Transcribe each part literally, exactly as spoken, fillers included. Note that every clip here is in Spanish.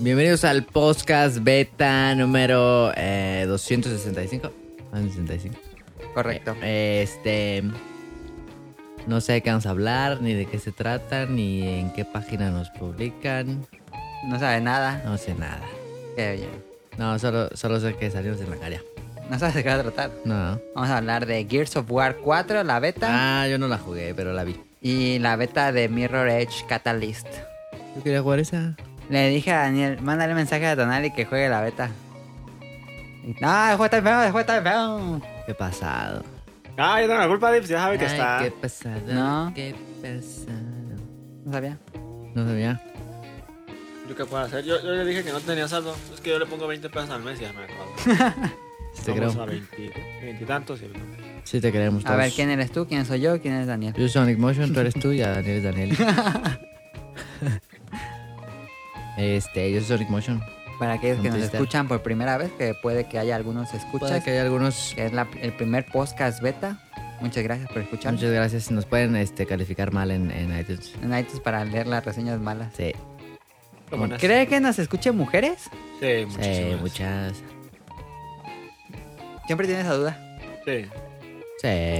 Bienvenidos al podcast beta número eh, doscientos sesenta y cinco. doscientos sesenta y cinco. Correcto. Eh, este... No sé de qué vamos a hablar, ni de qué se trata, ni en qué página nos publican. No sabe nada. No sé nada. Qué bien. No, solo, solo sé que salimos en la cara. No sabes de qué va a tratar. No. Vamos a hablar de Gears of War cuatro, la beta. Ah, yo no la jugué, pero la vi. Y la beta de Mirror Edge Catalyst. Yo quería jugar esa. Le dije a Daniel, mándale mensaje a Tonali que juegue la beta. Y, no, el juego está feo, el juego está feo. Qué pasado. Ah, yo tengo la culpa, Dips, ya sabe que Ay, está. qué pasado. No. Qué pasado. No sabía. No sabía. ¿Yo qué puedo hacer? Yo, yo le dije que no tenía saldo. Es que yo le pongo veinte pesos al mes y ya me acabo. Sí te Vamos creo. a veinte, veinte y tantos. Y... Sí te queremos A todos. ver, ¿quién eres tú? ¿Quién soy yo? ¿Quién es Daniel? Yo soy Sonic Motion, tú eres tú y Daniel es Daniel. Este, yo soy Sonic Motion. Para aquellos que nos Contesta. escuchan por primera vez, que puede que haya algunos escuchas, Puede que haya algunos. que es la- el primer podcast beta. Muchas gracias por escuchar. Muchas gracias. Nos pueden este, calificar mal en, en iTunes. En iTunes para leer las reseñas malas. Sí. Qué buenas. ¿Cree que nos escuchen mujeres? Sí, Sí, muchísimas. muchas. Siempre tienes esa duda. Sí. Sí.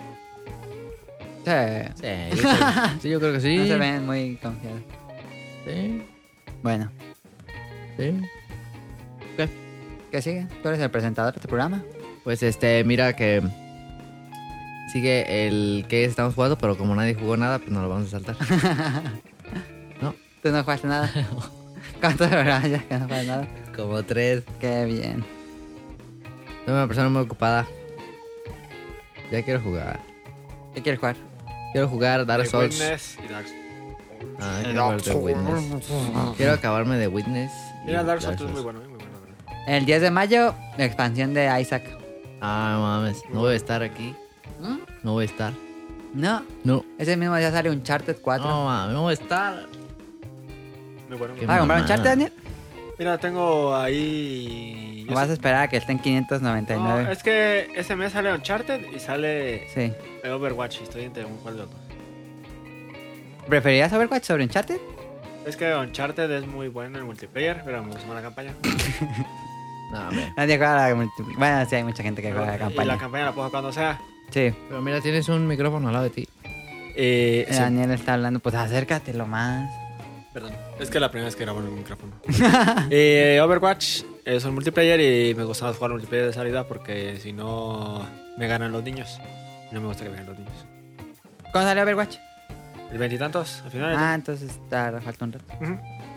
Sí. Sí, yo creo, sí, yo creo que sí. No se ven muy confiados. Sí. Bueno, Sí. ¿qué sigue? ¿Tú eres el presentador de este programa? Pues este, mira que sigue el que estamos jugando, pero como nadie jugó nada, pues no lo vamos a saltar. ¿No? ¿Tú no jugaste nada? ¿Cuántos programas ya que no juegas nada? Como tres. Qué bien. Soy una persona muy ocupada. Ya quiero jugar. ¿Qué quieres jugar? Quiero jugar Dark The Souls. Witness y Dark Souls. Ah, quiero jugar The Witness. Quiero acabarme de Witness. y Mira, Dark Souls es Souls. muy bueno, eh, muy bueno. ¿verdad? El diez de mayo, la expansión de Isaac. Ah, no mames. No voy a estar aquí. ¿Mm? No voy a estar. No, No. ese mismo día sale Uncharted cuatro. No mames, no voy a estar. Muy bueno. muy Qué ¿Vas a comprar mamada. Uncharted, Daniel? Mira, tengo ahí. ¿O yo vas a sé- esperar a que esté en quinientos noventa y No, nueve? es que ese mes sale Uncharted y sale Sí. el Overwatch. Y estoy entre un cual de los dos. ¿Preferirías Overwatch sobre Uncharted? Es que Uncharted es muy bueno en multiplayer, pero me gusta más la campaña. No, hombre. Nadie juega la multi- Bueno, sí, hay mucha gente que juega la Y campaña. la campaña la puedo jugar cuando sea. Sí. Pero mira, tienes un micrófono al lado de ti. Eh, sí, Daniel está hablando, pues acércatelo más. Perdón, es que la primera vez que grabo en el micrófono. eh, Overwatch es un multiplayer y me gusta jugar multiplayer de salida porque si no me ganan los niños. No me gusta que me ganen los niños. ¿Cuándo sale Overwatch? El veintitantos, al final. Ah, entonces está, falta un rato. Ujú.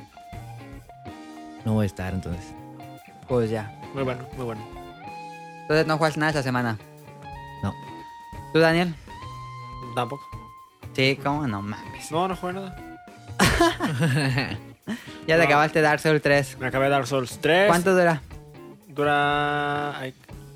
No voy a estar entonces. Pues ya. Muy bueno, muy bueno. Entonces no juegas nada esta semana. No. ¿Tú, Daniel? Tampoco. Sí, ¿cómo? No mames. No, no jugué nada. Ya te No. acabaste Dark Souls tres. Me acabé Dark Souls tres. ¿Cuánto dura? Dura. Ay.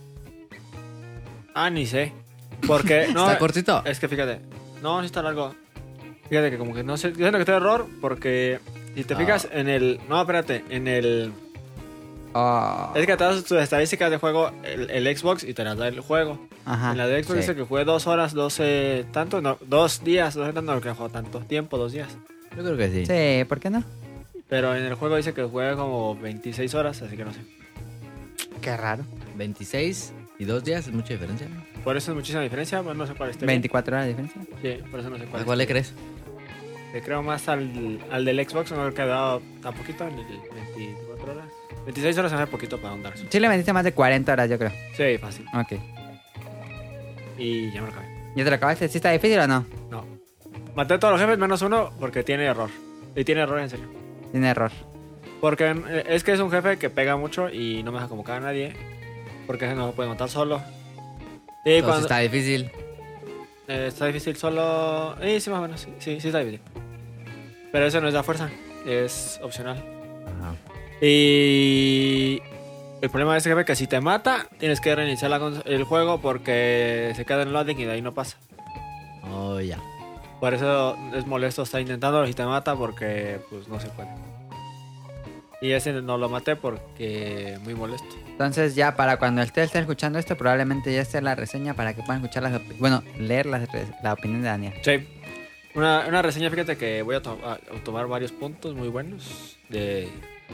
Ah, ni sé. Porque. No, ¿Está cortito? es que fíjate. No, sí está largo. Fíjate que como que no sé. Yo siento que estoy error porque. Si te Ah. fijas en el. No, espérate. En el. Oh. Es que te das tus estadísticas de juego el, el Xbox y te las da el juego. Ajá. En la de Xbox sí. dice que jugué dos horas, doce. Tanto, no, dos días, doce tanto, no que jugado tanto tiempo, dos días. Yo creo que sí. Sí, ¿por qué no? Pero en el juego dice que jugué como veintiséis horas, así que no sé. Qué raro. veintiséis y dos días es mucha diferencia. Por eso es muchísima diferencia, pues no sé cuál esté. bien. veinticuatro horas de diferencia. Sí, por eso no sé cuál. ¿A cuál le esté crees? bien. Le creo más al, al del Xbox, no creo que ha dado tan poquito, en el veinticuatro horas. veintiséis horas se me hace poquito para un Dark Souls. Sí le vendiste más de cuarenta horas, yo creo. Sí, fácil. Ok. Y ya me lo acabé. ¿Ya te lo acabaste? ¿Sí está difícil o no? No. Maté a todos los jefes menos uno porque tiene error. Y tiene error en serio. Tiene error. Porque eh, es que es un jefe que pega mucho y no me deja convocar a nadie. Porque ese no lo puede matar solo. Y Entonces cuando está difícil. eh, está difícil solo. Eh, sí, más o menos. Sí, sí, sí está difícil. Pero eso no es la fuerza. Es opcional. Ajá. Y el problema de ese jefe es que si te mata, tienes que reiniciar la cons- el juego porque se queda en loading y de ahí no pasa. Oh, ya. Por eso es molesto estar intentándolo si te mata porque pues no se puede. Y ese no lo maté porque muy molesto. Entonces ya para cuando ustedes estén escuchando esto, probablemente ya esté la reseña para que puedan escuchar las opi- bueno, leer las res- la opinión de Daniel. Sí. Una, una reseña, fíjate que voy a, to- a- a tomar varios puntos muy buenos de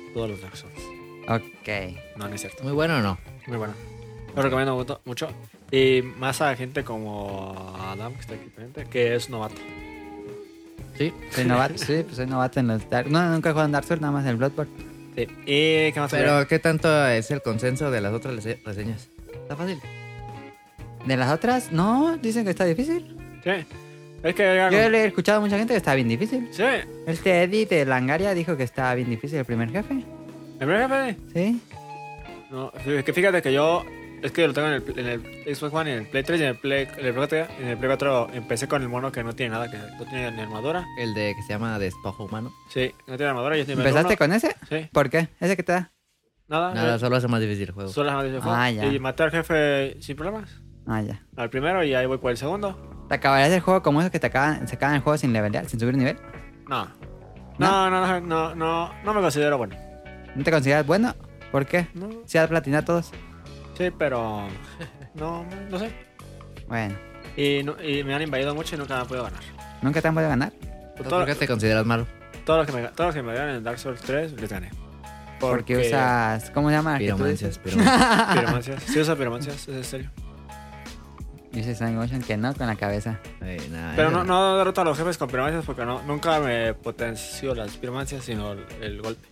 todos los Dark Souls. Ok. No, no es cierto. Muy bueno o no. Muy bueno. Lo recomiendo mucho- mucho. Y más a gente como Adam, que está aquí presente, que es novato. Sí. Soy novato, sí, pues soy novato en los Dark... No, nunca he jugado en Dark Souls, nada más en el Bloodborne. Sí. ¿Y qué más? Pero, ¿qué tanto es el consenso de las otras rese- reseñas? Está fácil. ¿De las otras? No, dicen que está difícil. Sí. Es que... Yo le he escuchado a mucha gente que está bien difícil. Sí. Este Eddie de Langaria dijo que estaba bien difícil el primer jefe. ¿El primer jefe? ¿Sí? No, es que fíjate que yo... Es que lo tengo en el, en el Xbox One, en el Play tres y en el Play, en el Play cuatro. En el Play cuatro empecé con el mono que no tiene nada, que no tiene ni armadura. El de que se llama Despojo Humano. Sí, no tiene armadura. Yo estoy en el ¿Empezaste uno. con ese? Sí. ¿Por qué? ¿Ese que te da? Nada. Nada, eh, solo hace más difícil el juego. Solo las noticias de Ah, juego. ya. Y maté al jefe sin problemas. Ah, ya. Al primero y ahí voy por el segundo. ¿Te acabarías el juego como esos que te acaban, se acaban el juego sin levelear, sin subir nivel? No. No, no, no, no, no, no me considero bueno. ¿No te consideras bueno? ¿Por qué? No. Si has platinado todos. Sí, pero... No, no sé. Bueno, Y, no- y me han invadido mucho y nunca me han podido ganar. ¿nunca te han podido ganar? Entonces, Todo- ¿por qué te consideras malo? Todos los que me, todos los que me ganan en Dark Souls tres les gané. Porque usas... ¿Cómo se llama? el que tú Piromancias, dices? piromancias. Piromancias. Sí uso piromancias, es en serio. Dice Sang Motion que no, con la cabeza. Ey, nah, Pero eh, no, no derroto a los jefes con piromancias porque no, nunca me potenció las piromancias, sino el, el golpe.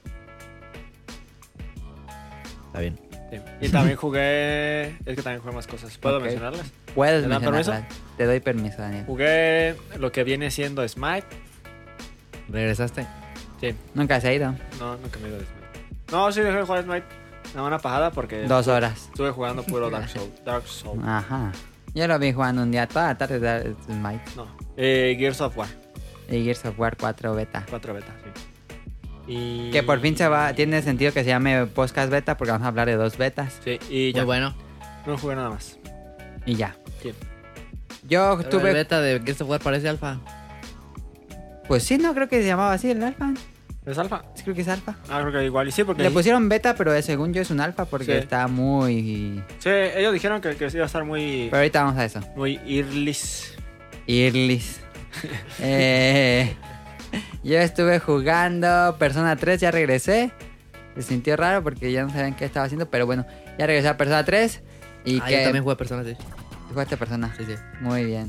Está bien. Sí. Y también jugué... Es que también jugué más cosas. ¿Puedo Ok. mencionarlas? ¿Puedes ¿Te dan mencionarla? Te doy permiso, Daniel. Jugué lo que viene siendo Smite. ¿Regresaste? Sí. Nunca se ha ido. No, nunca me he ido de Smite. No, sí dejé de jugar Smite. Una buena pajada porque... Dos horas. Estuve jugando puro Dark Souls. Dark Souls. Ajá. Yo lo vi jugando un día toda la tarde de Smite. No. Eh, Gears of War. Y Gears of War cuatro beta. cuatro beta, sí. Y... Que por fin se va, tiene sentido que se llame podcast beta porque vamos a hablar de dos betas. Sí, y ya. Muy bueno. No jugué nada más. Y ya. Sí. Yo Pero tuve... el beta de Gears of War parece alfa. Pues sí, no creo que se llamaba así el alfa. ¿Es alfa? Sí, creo que es alfa. Ah, creo que igual. Y sí, porque... Le pusieron beta, pero según yo es un alfa porque Sí. está muy... Sí, ellos dijeron que, que sí iba a estar muy... Pero ahorita vamos a eso. Muy earlys. Irlis. eh, yo estuve jugando Persona tres, ya regresé. Se sintió raro porque ya no sabían qué estaba haciendo, pero bueno, ya regresé a Persona tres. Y Ah, que yo también jugué personas, sí. jugaste Persona. Sí, sí. Muy bien.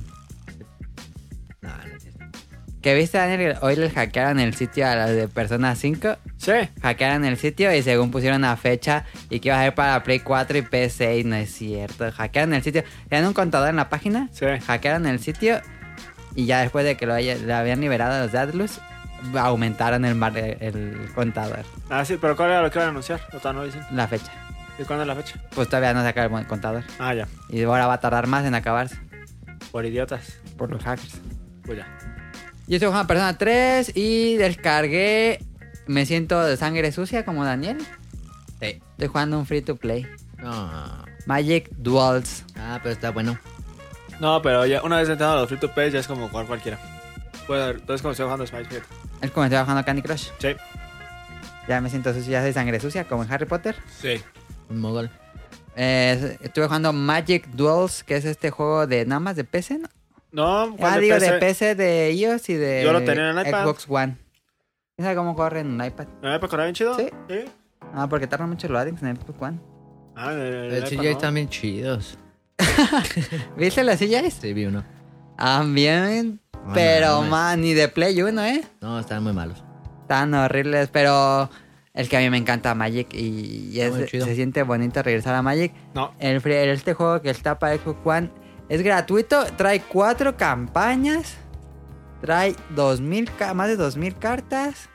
No, no es cierto. ¿Que viste, Daniel? Hoy les hackearon el sitio a las de Persona cinco. Sí. Hackearon el sitio y según pusieron una fecha y que iba a ser para Play cuatro y P C y no es cierto. Hackearon el sitio. Tenían un contador en la página. Sí. Hackearon el sitio y ya después de que lo, haya- lo habían liberado a los de Atlus, aumentaron el, mar- el contador, Ah, sí, pero ¿cuál era lo que iban a anunciar? O todavía no dicen. la fecha. ¿Y cuándo es la fecha? Pues todavía no sacaron el contador. Ah, ya. Y ahora va a tardar más en acabarse Por idiotas. por los hackers. Pues ya. Yo estoy jugando Persona tres y descargué. Me siento de sangre sucia como Daniel. Sí. Estoy jugando un free to play. No. Magic Duels. Ah, pero está bueno. No, pero ya una vez entrado a los free to play ya es como jugar cualquiera. Pues, entonces como estoy jugando Smite, fíjate. Es como estoy jugando Candy Crush. Sí. Ya me siento sucio, ya soy sangre sucia como en Harry Potter. Sí. Un mogol. Eh, estuve jugando Magic Duels, que es este juego de nada más de P C, ¿no? No, ¿cuál Ah, de digo, P C? de P C, de iOS y de Yo lo tenía en el iPad. Xbox One. ¿Sabes cómo corre en un iPad? ¿En el iPad corre bien chido? Sí. Sí. Ah, porque tardan mucho los addings en el Xbox One. Ah, en el, en el El iPad C J no. también chidos. ¿Viste las sillas? Sí, vi uno. Ah, bien. Ah, Pero, no, no, man, ni de Play uno, ¿eh? No, están muy malos. Tan horribles, pero... Es que a mí me encanta Magic y, y es- muy chido. se siente bonito regresar a Magic. No. El, free- este juego que está para Xbox One es gratuito, trae cuatro campañas, trae dos mil ca- más de dos mil cartas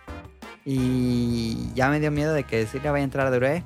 y ya me dio miedo de que sí le vaya a entrar duro.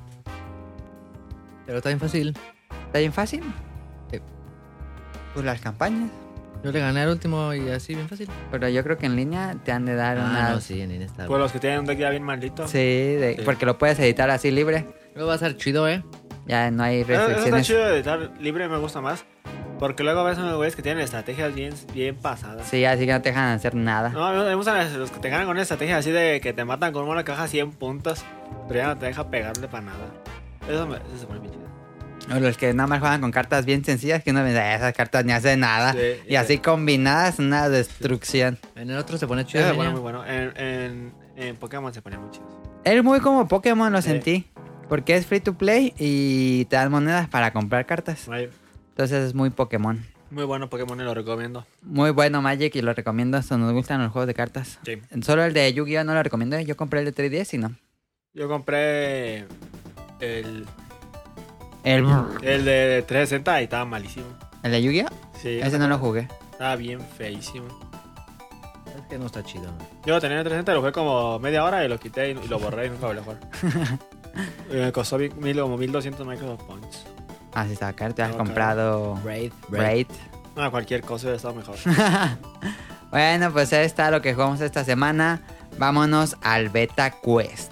Pero está bien fácil. ¿Está bien fácil? Sí. Pues las campañas, Yo le gané al último y así, bien fácil. pero yo creo que en línea te han de dar Ah, unas... no, sí, en línea está. Pues los que tienen un deck ya bien maldito. Sí, de- Sí. porque lo puedes editar así libre, Luego va a ser chido, ¿eh? ya no hay Eso, eso está restricciones. chido de editar libre, me gusta más. Porque luego ves unos güeyes que tienen estrategias bien, bien pasadas. Sí, así que no te dejan hacer nada. No, a mí me gustan los- los que te ganan con una estrategia así de que te matan con una caja cien puntos, pero ya no te deja pegarle para nada. Eso, me, eso se pone bien chido. O los que nada más juegan con cartas bien sencillas que uno dice, "Ah, esas cartas ni hacen nada. Sí, y así combinadas, una destrucción. En el otro se pone chido. Eso en se pone línea. muy bueno. En, en, en Pokémon se pone muy chido. Es muy como Pokémon, lo Sí. sentí. Porque es free to play y te dan monedas para comprar cartas. Ay, Entonces es muy Pokémon. muy bueno Pokémon y lo recomiendo. Muy bueno Magic y lo recomiendo. Esto nos gustan los juegos de cartas. Sí. Solo el de Yu-Gi-Oh no lo recomiendo. Yo compré el de tres D S y no. Yo compré el, El, el de trescientos sesenta y estaba malísimo. ¿El de Yu-Gi-Oh? Sí, Ese no lo jugué. estaba bien feísimo. Es que no está chido. Yo lo tenía en el trescientos sesenta, lo jugué como media hora y lo quité y, y lo borré y nunca volví a jugar. Y me costó mil, mil- como mil doscientos Microsoft Points. Ah, sí, estaba caro. Te has No, comprado Raid, Raid. No, cualquier cosa hubiera estado mejor. Bueno, pues ahí está lo que jugamos esta semana. Vámonos al Beta Quest.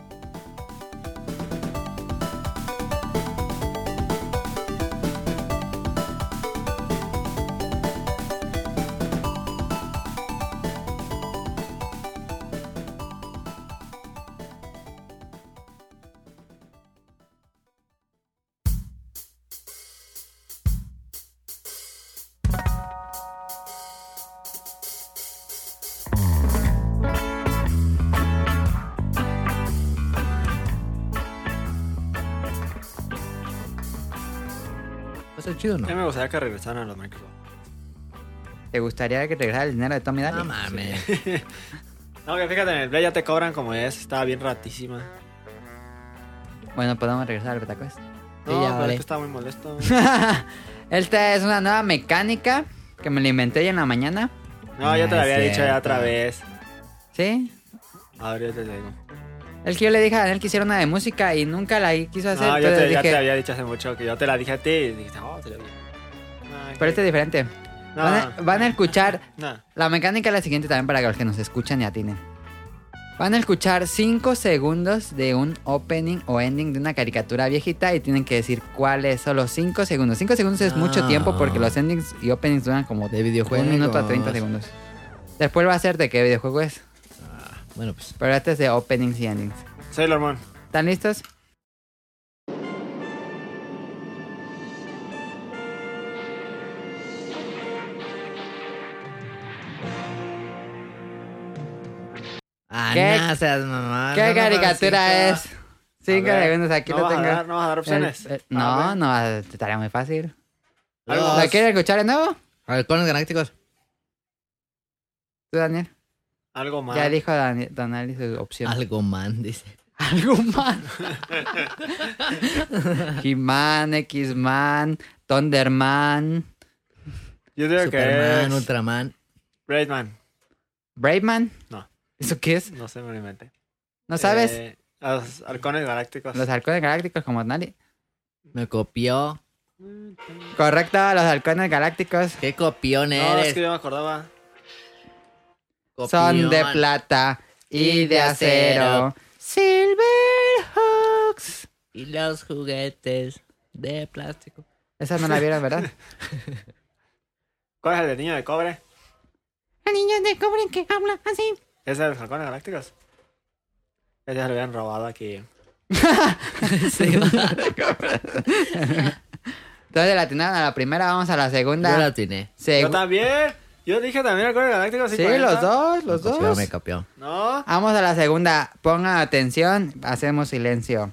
¿Está chido o A mí no? me gustaría que regresaran a los Microsoft. ¿Te gustaría que regresara el dinero de Tommy Daly? No mames. No, que fíjate, en el Play ya te cobran como es, estaba bien ratísima. Bueno, podemos regresar al Beta Quest. No, Sí, ya, pero vale. es que estaba muy molesto. Esta es una nueva mecánica que me la inventé yo en la mañana. No, yo te lo No había es dicho ya cierto. otra vez. ¿Sí? A ver, yo te digo. Es que yo le dije a Daniel que hiciera una de música y nunca la quiso hacer. No, yo entonces te, ya dije, te había dicho hace mucho que yo te la dije a ti y dijiste, oh, te lo dije. No, pero que- este es diferente. no, Van, a, van a escuchar. no. La mecánica es la siguiente también para que los que nos escuchan y atinen. Van a escuchar cinco segundos de un opening o ending de una caricatura viejita y tienen que decir cuáles son los cinco segundos. cinco segundos es mucho Ah. tiempo porque los endings y openings duran como De videojuegos. un minuto a treinta segundos. Después va a ser de qué videojuego es. Ah, bueno, pues. Pero este es de openings y endings. Sailor Moon. ¿Están listos? Ah, ¿Qué- no seas mamá. ¿Qué no, no, caricatura no, es? Cinco A ver, segundos, aquí ¿no lo vas a tengo. dar- ¿No vas a dar opciones? El- el- Ah, no, bueno. no, te estaría muy fácil. Algo Dos. ¿La quieres escuchar de nuevo? Halcones galácticos. ¿Tú, Daniel? Algo más. Ya dijo Daniel, Daniel su opción. Algo man, dice. Algo más. He-Man, X-Man, Thunderman, Yo digo que Superman, es Ultraman. Braidman. Braveman. No. ¿Eso qué es? No sé, me lo inventé. ¿No sabes? Eh, los halcones galácticos. Los halcones galácticos como Daniel. Me copió. Correcto, los halcones galácticos ¿Qué copión No, eres? es que yo me acordaba. son de Copión. plata y de acero. Silverhawks. Y los juguetes de plástico. Esa no la vieron, ¿verdad? ¿Cuál es el del niño de cobre? El niño de cobre que habla así. ¿Ese es de los halcones galácticos? Ese se lo habían robado aquí. Sí, va. Entonces la atinaron a la primera, vamos a la segunda. Yo la atiné. Segu- Yo también. Yo dije también halcones galácticos. Sí, cuarenta. los dos, los Me copió, dos. me copió. No. Vamos a la segunda. Pongan atención, hacemos silencio.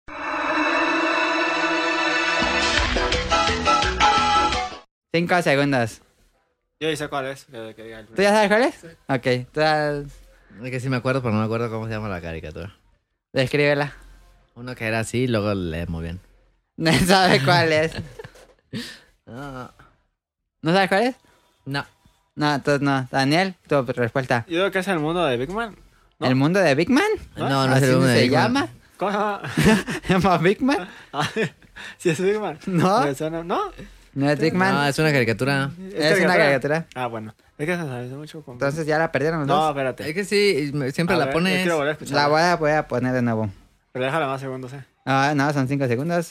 Cinco segundos. Yo ya sé cuál es. Que, que diga el ¿Tú ya sabes cuál es? Ok, tú ya- Es que sí me acuerdo, pero no me acuerdo cómo se llama la caricatura. descríbela. Uno que era así y luego le movían. No sabes cuál es. No. ¿No sabes cuál es? No. No, entonces no. Daniel, tu respuesta. Yo digo que es el mundo de Big Man. ¿No? ¿El mundo de Big Man? ¿No? No, no ¿Así es el uno de se Big Man. llama? ¿Cómo se llama? ¿Se llama Big Man? Ah, ¿sí es Big Man? No. Me suena- ¿No? No es Big Man. No, es una caricatura. es una caricatura. Ah, bueno. Es que se sabe mucho. Con... Entonces ya la perdieron los No, dos. espérate. Es que sí, me- siempre A la ver, pones. yo quiero volver a escuchar. La voy a, voy a poner de nuevo. Pero déjala más segundos, eh. Ah, no, son cinco segundos.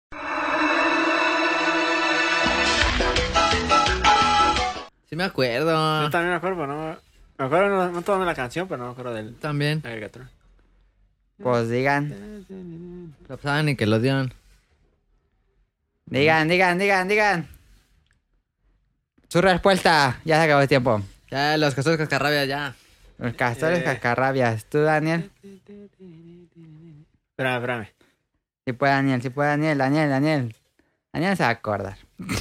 Sí me acuerdo. Yo también me acuerdo, pero no... Me acuerdo, no, no todo de la canción, pero no me acuerdo de la También. caricatura. Pues digan. Lo pasaban y que lo dieron. Digan, digan, digan, digan. Su respuesta. Ya se acabó el tiempo. Ya, los castores cascarrabias, ya. Los castores Eh. cascarrabias. ¿Tú, Daniel? Espérame, espérame. Sí puede Daniel, sí puede Daniel, Daniel, Daniel. Daniel se va a acordar.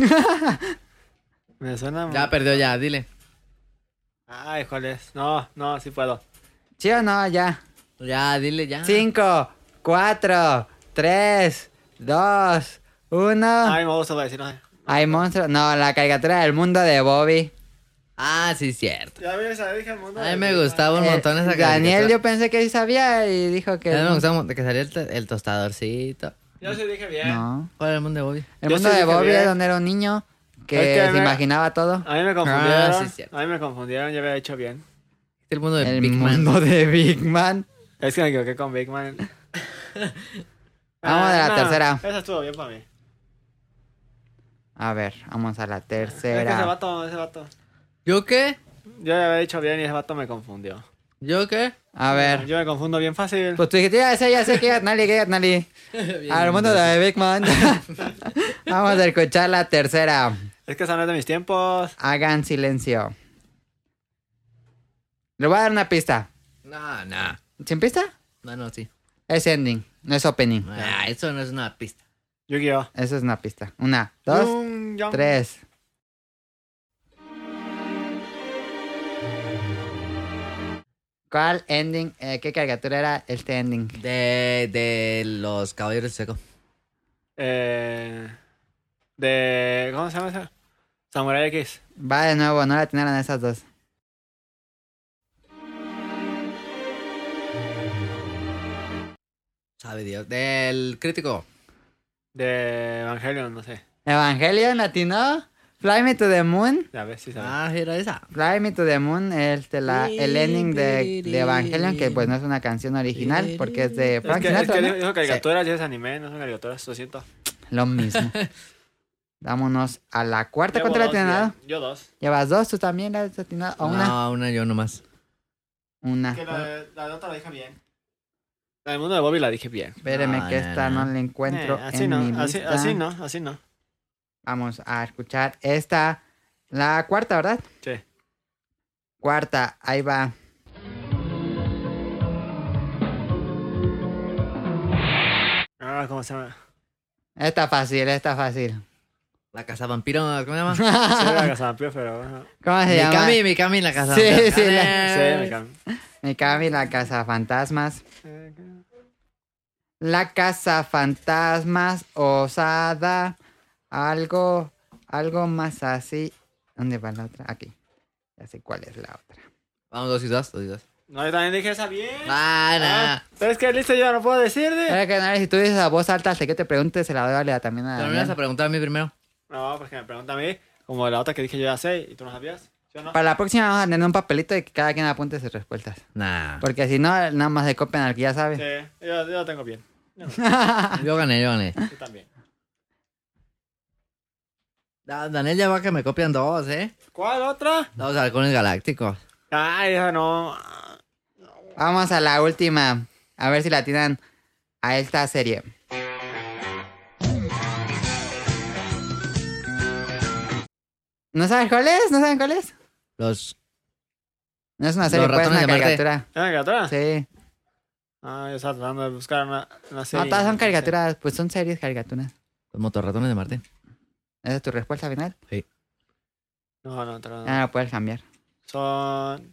Me suena... Ya perdió ya, dile. Ay, ¿cuál es? No, no, sí puedo. ¿Sí o no? Ya. Ya, dile ya. Cinco, cuatro, tres, dos, uno. Ay, me gusta decir, no sé. Hay monstruos. No, la caricatura del mundo de Bobby. Ah, sí, cierto. Ya ves, ya dije el mundo. A mí de- me gustaba un Eh, montón esa Daniel, caricatura. yo pensé que sí sabía y dijo que. A mí me gustaba un- que salía el, to- el tostadorcito. Yo sí dije bien. No. ¿Cuál era el mundo de Bobby? El Yo mundo sí de dije Bobby bien. es donde era un niño que, Es que se me- imaginaba todo. A mí me confundieron. Ah, sí, cierto. A mí me confundieron, yo había hecho bien. El mundo de El Big Man. mundo de Big Man. Es que me equivoqué con Big Man. Vamos a la no, tercera. Esa estuvo bien para mí. A ver, vamos a la Es que ese tercera. vato, ese vato. ¿Yo qué? Yo ya había dicho bien y ese vato me confundió. ¿Yo qué? A ver. Yo me confundo bien fácil. Pues tú dijiste, ya sé, ya sé que Gatnali, que Gatnali. Al mundo de Big Man. Vamos a escuchar la tercera. Es que esa no es de mis tiempos. Hagan silencio. Le voy a dar una pista. No, no. ¿Sin pista? No, no, sí. Es ending, no es opening. Ah, eso no es una pista. Yu-Gi-Oh! Eso es una pista. Una, dos, Yung, yung. tres. ¿Cuál ending? eh, ¿Qué caricatura era este ending? De, de los Caballeros del Seco. Eh, de... ¿Cómo se llama esa? Samurai X. Va de nuevo, no la atinaron esas dos. Sabe Dios. Del crítico. De Evangelion, no sé. Evangelion latino. Fly Me to the Moon. Ya ves, sí sabes. Ah, era esa. Fly Me to the Moon, este, la, el ending de, de Evangelion, que pues no es una canción original, porque es de es Frank que, es Sinatra, que ¿no? dijo, dijo caricaturas y es anime, no son caricaturas, lo siento. Lo mismo. Vámonos a la cuarta. Llevo ¿Cuánto le has dos, atinado? ya. Yo dos. ¿Llevas dos? ¿Tú también le has atinado? ¿O una? No, una yo nomás. Una. Que la, la de otra la dije bien. La del mundo de Bobby la dije bien. Espéreme No, que no, esta no, no. la encuentro Eh, así en no, mi así, lista. así no, así no. Vamos a escuchar esta. La cuarta, ¿verdad? Sí. Cuarta, ahí va. Ah, ¿cómo se llama? Esta fácil, esta fácil. La casa vampiro, ¿cómo se llama? Sí, la Casavampiro, pero... ajá. ¿Cómo se llama? Mikami, Mikami, la casa Sí, vampiro. sí, la- Sí, Eh, me cambio. Mikami, la casa fantasmas. La casa fantasmas osada. Algo, algo más así. ¿Dónde va la otra? Aquí. Ya sé cuál es la otra. Vamos, dos y dos, dos y dos. No, yo también dije esa bien. Ah, Ah, no. pero es que listo, yo no puedo decir de... Era que nada, si tú dices a voz alta hasta que te pregunte, se la doy a Lea también a Pero me vas a Daniel. preguntar a mí primero. No, porque me pregunta a mí, como la otra que dije yo ya sé, y tú no sabías. ¿Sí o no? Para la próxima vamos a tener un papelito y que cada quien apunte sus respuestas. Nah. Porque si no, nada más se copian al que ya sabe. Sí, yo, yo lo tengo bien. Yo, no, Yo gané, yo gané. yo también. Da- Daniel ya va que me copian dos, ¿eh? ¿Cuál otra? Los halcones galácticos. Ay, esa no. Vamos a la última. A ver si la tiran a esta serie. ¿No saben cuál es? ¿No saben cuál es? Los... No es una serie, Los pues es una ratones de Marte. caricatura. ¿Es una caricatura? Sí. Ah, yo estaba tratando de buscar una, una No, serie. todas son caricaturas. Pues son series caricaturas. Los motorratones de Marte. ¿Esa es tu respuesta final? Sí. No, no, no. Ah, no puedes cambiar. Son...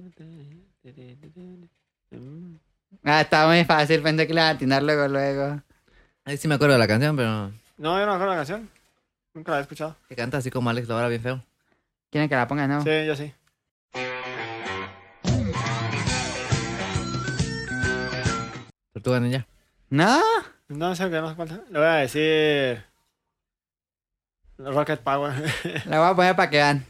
Ah, está muy fácil. Pensé que le iba a atinar luego, luego. Ahí sí me acuerdo de la canción, pero... No, yo no me acuerdo la canción. Nunca la he escuchado. Que canta así como Alex Lora, bien feo. ¿Quieren que la ponga, no? Sí, yo sí. Tortuga Ninja. ¿No? No sé qué, no sé cuál. Le voy a decir... Rocket Power. La voy a poner para que vean.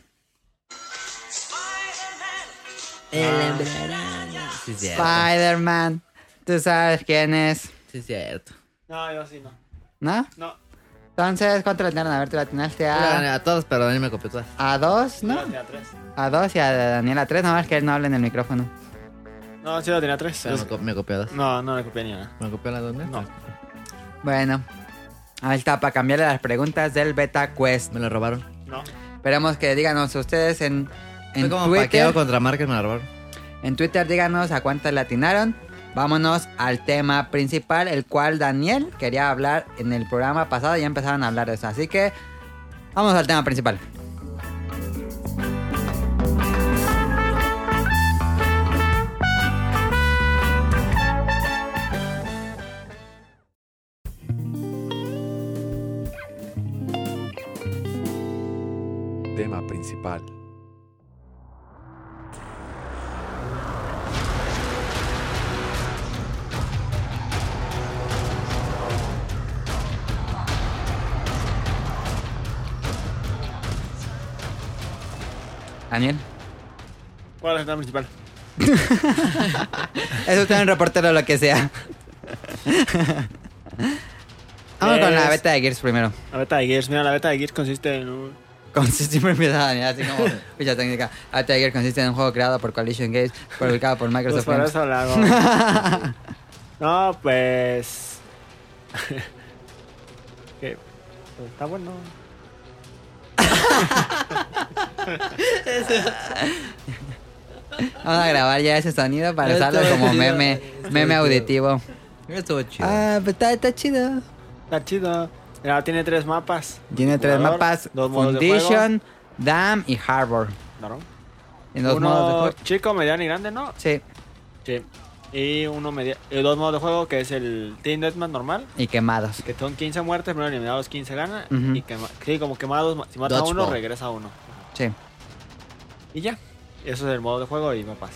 Sí, es cierto. Spider-Man. Tú sabes quién es. Sí, es cierto. No, yo sí no. ¿No? No. Entonces, ¿cuánto le tiraron? A ver, tú la atinaste Yo le gané a... a todos, pero Daniel me copió todas. A dos, No, ¿no? tenía tres. A dos y a Daniel a tres. Nada más que él no habla en el micrófono. No, sí, yo tenía tres. Pero me, co- me copió dos. No, no le copié ni una. ¿Me copió las dos? No. Bueno. Ahí está, para cambiarle las preguntas del Beta Quest. Me lo robaron. No. Esperamos que díganos ustedes en, Fue en como Twitter. paqueo contra Márquez, me lo robaron. En Twitter díganos a cuántas le atinaron. Vámonos al tema principal, el cual Daniel quería hablar en el programa pasado. Ya empezaron a hablar de eso. Así que vamos al tema principal. Tema principal. Daniel. ¿Cuál es el tema principal? Es usted un reportero o lo que sea. Vamos con la Es- beta de Gears primero. La beta de Gears. Mira, la beta de Gears consiste en un... Con siempre empieza Daniel así como ficha técnica. La beta de Gears consiste en un juego creado por Coalition Games, publicado por Pues Microsoft por Games. eso la hago. No, pues... que pues, está bueno. Vamos a grabar ya ese sonido para Estuvo usarlo como chido, meme, estuvo meme chido. auditivo. Estuvo chido. Ah, pues está, está chido. Está chido. Mira, tiene tres mapas. Tiene tres Jugador, mapas: dos modos de Foundation, Dam y Harbor. Claro. En dos Uno modos de juego. chico, mediano y grande, ¿no? Sí, Sí. Y uno media... y dos modos de juego, que es el Team Deathmatch normal. y quemados. Que son quince muertes, primero eliminados quince gana. Ujú. Y quema... sí, como quemados, si mata a uno, Dodgeball. regresa a uno. Sí. Y ya. Eso es el modo de juego y mapas.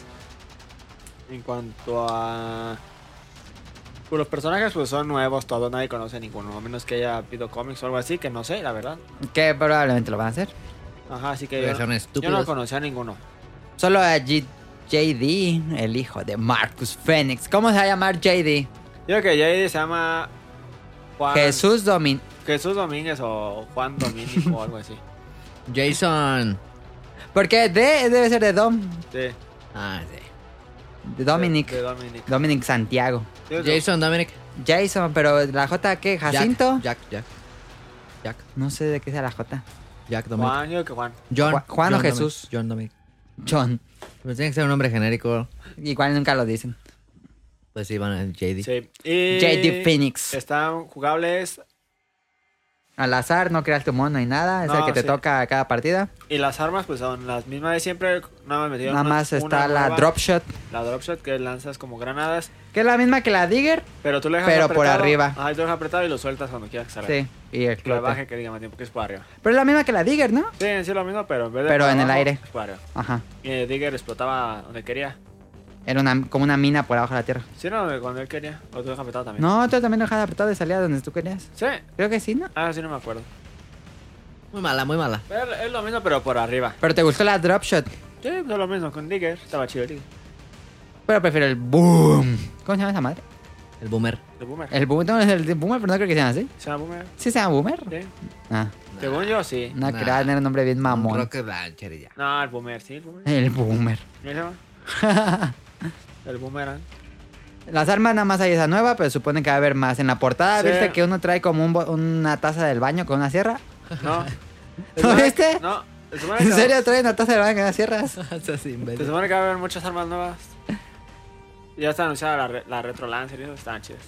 En cuanto a... pues los personajes pues son nuevos, todos, nadie conoce ninguno. A menos que haya habido cómics o algo así, que no sé, la verdad. Que probablemente lo van a hacer. Ajá, así que Porque yo, son no- yo estúpidos. no conocía a ninguno. Solo a G- J D, el hijo de Marcus Phoenix. ¿Cómo se va a llamar J D? Yo creo que Jade se llama Juan... Jesús Domin. Jesús Domínguez o Juan Domínico o algo así. Jason. Porque D debe ser de Dom. Sí. Ah, sí. De Dominic. De, de Dominic. Dominic Santiago. Sí, no. Jason Dominic. Jason, pero la J, ¿qué? Jack, ¿Jacinto? Jack, Jack. Jack. No sé de qué sea la J. Jack Dominic. Juan, yo creo que Juan. John. Ju- Juan o John Jesús. Dominic. John Dominic. John. Pues tiene que ser un nombre genérico. Igual nunca lo dicen. Pues sí, van a J D. Sí. Y J D Phoenix. están jugables. Al azar, no creas tu mono ni nada. Es No, el que te sí. toca a cada partida. Y las armas pues son las mismas de siempre. Nada más metieron Nada una- más una está la nueva, Drop Shot. La drop shot que lanzas como granadas. Que es la misma que la Digger. Pero tú le dejas Pero por apretado. arriba. Ajá, y tú lo dejas apretado y lo sueltas cuando quieras que salga. Sí. Y el Que clote. baje, que diga más tiempo, que es por arriba. Pero es la misma que la Digger, ¿no? Sí, en sí es lo mismo, pero en vez de Pero por en el abajo, aire. es por arriba. Ajá. Y el Digger explotaba donde quería. Era una, como una mina por abajo de la tierra. Sí, no, cuando él quería. O tú dejas apretado también. No, tú también lo dejas apretado y salía donde tú querías. Sí. Creo que sí, ¿no? Ah, sí, no me acuerdo. Muy mala, muy mala. Pero es lo mismo, pero por arriba. Pero te gustó la Drop Shot. Sí, pues es lo mismo con Digger. Estaba chido el Digger. Pero prefiero el Boom. ¿Cómo se llama esa madre? El boomer. El Boomer. El Boom. No, es el Boomer, pero no creo que se llame así. ¿Se llama Boomer? ¿Sí se llama Boomer? Sí. Ah, Según yo, sí. no, Nah. que era un nombre bien mamón. Rocket Launcher y ya. No, el Boomer, sí, el Boomer. El Boomer. ¿Cómo se llama? El Boomerang. Las armas nada más hay esa nueva, pero supone que va a haber más. En la portada, Sí. ¿viste que uno trae como un bo- una taza del baño con una sierra? No. ¿No viste? No. Se supone ¿En que- serio trae una taza del baño con unas sierras? Eso sí, Se imbécil. supone que va a haber muchas armas nuevas. Ya está anunciada la, re- la Retro Lancer y eso estaban chidas.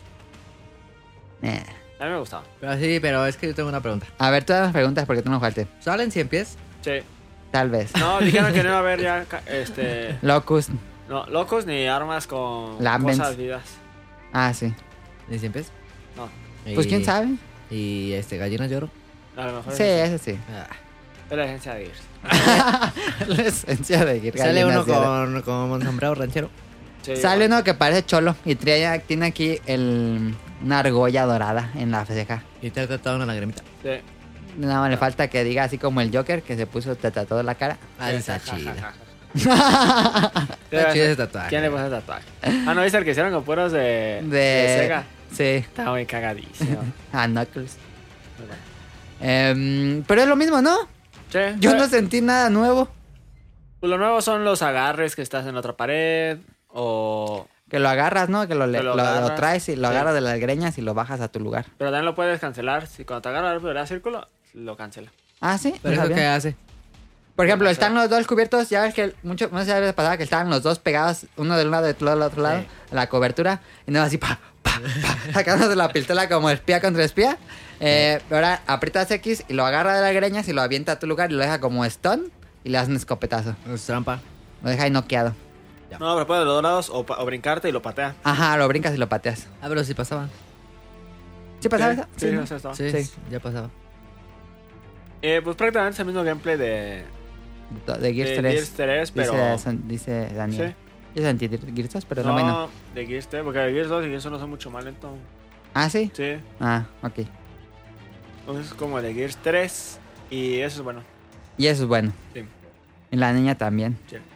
Eh. A mí me gustaba. Pero sí, pero es que yo tengo una pregunta. A ver, todas las preguntas porque tú no faltes. ¿Salen cien pies? Sí. Tal vez. No, dijeron que no iba a haber ya ca- este. Locust. No, locos ni armas con Lambents. cosas vivas. Ah, sí. ¿Ni cien pies? No. Pues Y- quién sabe. ¿Y este, gallinas de oro? A lo mejor Sí, es, eso sí. Ah. es la agencia de Gears. La esencia de Gears. Sale uno Gallinas de oro. con, con un sombrero ranchero. Sí, Sale bueno. uno que parece cholo y trae, tiene aquí el, una argolla dorada en la ceja. Y te ha tratado una lagrimita. Sí. Nada más le falta que diga así como el Joker que se puso, te tatuó la cara. Ah, está Ja, ja, chida. ja, ja. Está chido ese tatuaje. ¿Quién le puso ese tatuaje? Ah, ¿no viste el que hicieron con puros de, De, de Sega? Sí, Está muy cagadísimo. a Knuckles. Muy bueno. Em, pero es lo mismo, ¿no? Sí, Yo sí. no sentí nada nuevo. Pues lo nuevo son los agarres que estás en la otra pared. O. Que lo agarras, ¿no? Que lo, le- Que lo lo- lo agarras, traes y lo sí. agarras de las greñas y lo bajas a tu lugar. Pero también lo puedes cancelar. Si cuando te agarra el círculo, lo cancela. Ah, sí. ¿Pero no eso sabía. qué hace? Por ejemplo, están los dos cubiertos, ya ves que mucho, no sé si les pasaba que estaban los dos pegados, uno del lado y otro del otro lado, Sí. a la cobertura, y no así, pa, pa, pa, sacándose la pistola como espía contra espía. Eh, ahora aprietas X y lo agarra de las greñas y lo avienta a tu lugar y lo deja como stun y le das un escopetazo. Es trampa. Lo deja ahí noqueado. No, pero puedes de los dos lados o, pa- o brincarte y lo patea. Ajá, lo brincas y lo pateas. Ah, pero sí pasaba. ¿Sí pasaba Sí, eso? sí, ¿no? eso estaba. Sí, Sí. ya pasaba. Eh, pues prácticamente es el mismo gameplay de, De Gears de tres. Gears tres, pero... Dice, San- dice Daniel. Sí. Yo sentí Gears dos, pero no, no, bueno. de Gears tres, porque de Gears dos y Gears uno son mucho más lentos. Ah, ¿sí? Sí, Ah, ok. entonces es como de Gears tres y eso es bueno. Y eso es bueno. Sí. Y la niña también.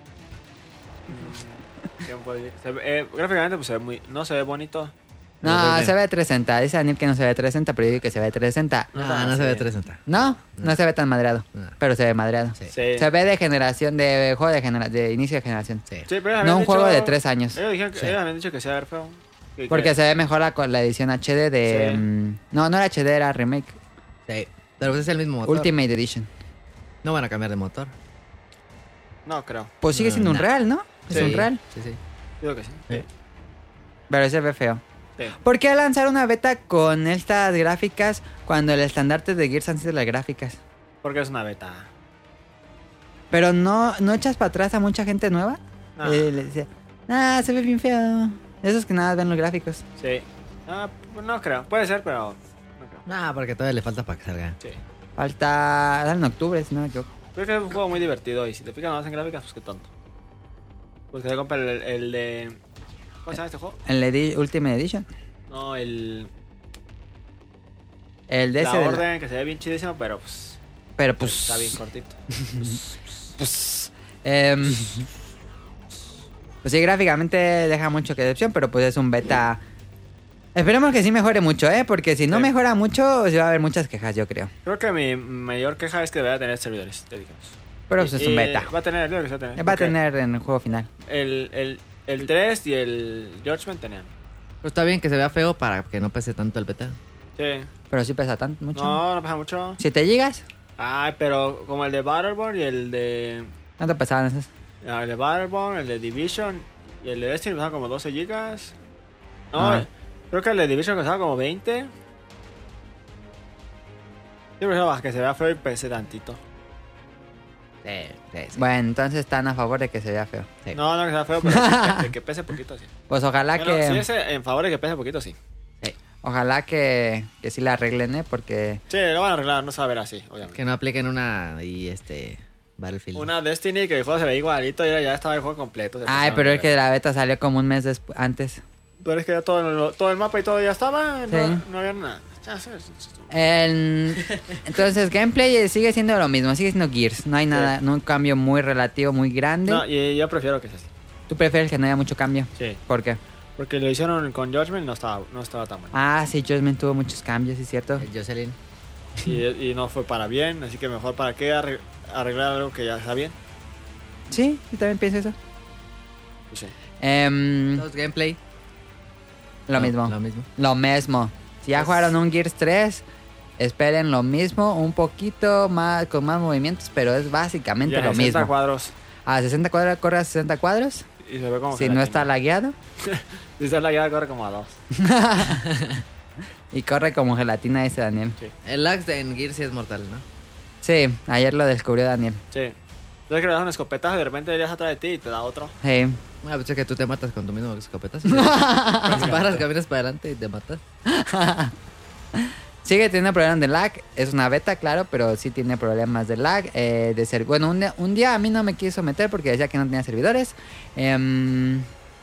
Mm, ¿qué me puedo decir? Se ve- eh, gráficamente pues se ve muy... No se ve bonito. No, ¿por qué? se ve trescientos sesenta. Dice Daniel que no se ve trescientos sesenta, pero yo digo que se ve trescientos sesenta. No, Ah, no sí. se ve trescientos sesenta. No, no se ve tan madreado. No. Pero se ve madreado. Sí. Sí. Se ve de generación, de juego de, genera- de inicio de generación. Sí. Sí, pero ellos No habían un juego dicho- de tres años. Ellos, dijeron que, Sí. ellos habían dicho que se va a ver feo. Que- Porque que- se ve mejor la, con la edición H D de... Sí. mm, no, no era H D, era remake. Sí. Pero pues es el mismo motor. Ultimate Edition. No van a cambiar de motor. No, creo. Pues sigue No, siendo un nah. real, ¿no? Es Sí. un real. Sí, sí. Digo que sí. Sí. Pero se ve feo. Sí. ¿Por qué lanzar una beta con estas gráficas cuando el estandarte de Gears han sido las gráficas? Porque es una beta. Pero no, no echas para atrás a mucha gente nueva. No. Eh, le decía, ah, se ve bien feo. Esos que nada ven los gráficos. Sí. Ah, pues no creo. Puede ser, pero no creo. No, porque todavía le falta para que salga. Sí. Falta. Era en octubre, si no me equivoco. Creo que es un juego muy divertido y si te fijas nada más en gráficas, pues qué tonto. Pues que se compra el, el de... ¿Cómo se llama este juego? En la edi- Ultimate Edition. No, el... El de la ese. de la- orden, que se ve bien chidísimo, pero pues... Pero pues, pues. está bien cortito. Pues. em, pues sí, gráficamente deja mucho que decepción, pero pues es un beta. Esperemos que sí mejore mucho, ¿eh? Porque si no Sí. mejora mucho, sí va a haber muchas quejas, yo creo. Creo que mi mayor queja es que debería tener servidores dedicados. Pero pues es Y- un y beta. Va a tener, digo que sí va a tener. Va a porque tener en el juego final. El, el, el tres y el Judgment tenían. Pero está bien que se vea feo para que no pese tanto el beta. Sí. Pero sí pesa tanto, mucho. No, no pasa mucho. Si te llegas, Ay, pero como el de Battleborn y el de... ¿cuánto pesaban esos? ah, El de Battleborn, el de Division y el de Destiny pesaban como doce gigas. No, Ah. creo que el de Division pesaba como veinte. Yo prefiero que se vea feo y pese tantito. Sí, sí, sí. Bueno, entonces están a favor de que se vea feo. Sí. No, no que sea feo, pero de que, de que pese poquito, sí. Pues ojalá Bueno, que. sí, ese en favor de que pese poquito, sí. Ojalá que, que sí la arreglen, ¿eh? Porque. Sí, lo van a arreglar, no se va a ver así, obviamente. Que no apliquen una y este Battlefield. Una Destiny que el juego se ve igualito y ya estaba el juego completo. se Ay, pasaron pero de es que la beta salió como un mes después, antes. Pero es que ya todo, el- todo el mapa y todo ya estaba, no, Sí. no había nada. Ya, sí, sí, sí. En- Entonces, gameplay sigue siendo lo mismo, sigue siendo Gears. No hay nada, no un cambio muy relativo, muy grande. No, y yo prefiero que sea así. ¿Tú prefieres que no haya mucho cambio? Sí. ¿Por qué? Porque lo hicieron con Judgment y no estaba, no estaba tan bueno. Ah, sí, Judgment tuvo muchos cambios, ¿sí es cierto? El Jocelyn. Y, y no fue para bien, así que mejor para qué arre- arreglar algo que ya está bien. Sí, yo también pienso eso. Pues sí. Em, Los gameplay. lo No, mismo. Lo mismo. Lo mismo. Si ya Pues- jugaron un Gears tres, esperen lo mismo, un poquito más, con más movimientos, pero es básicamente Y a lo sesenta mismo. cuadros. A sesenta cuadros, corre a sesenta cuadros. Y se ve como Si no está lagueado. Si está lagueada, corre como a dos. Y corre como gelatina, dice Daniel. El lag de- en Gears sí es mortal, ¿no? Sí, ayer lo descubrió Daniel. Sí. Entonces que le das un escopetazo y de repente irías atrás de ti y te da otro. Sí. Ah, pues es que tú te matas con tu mismo escopetas. Disparas, caminas para adelante y te matas. Sigue teniendo problemas de lag. Es una beta, claro, pero sí tiene problemas de lag. Eh, de ser... Bueno, un día, un día a mí no me quiso meter porque decía que no tenía servidores. Em,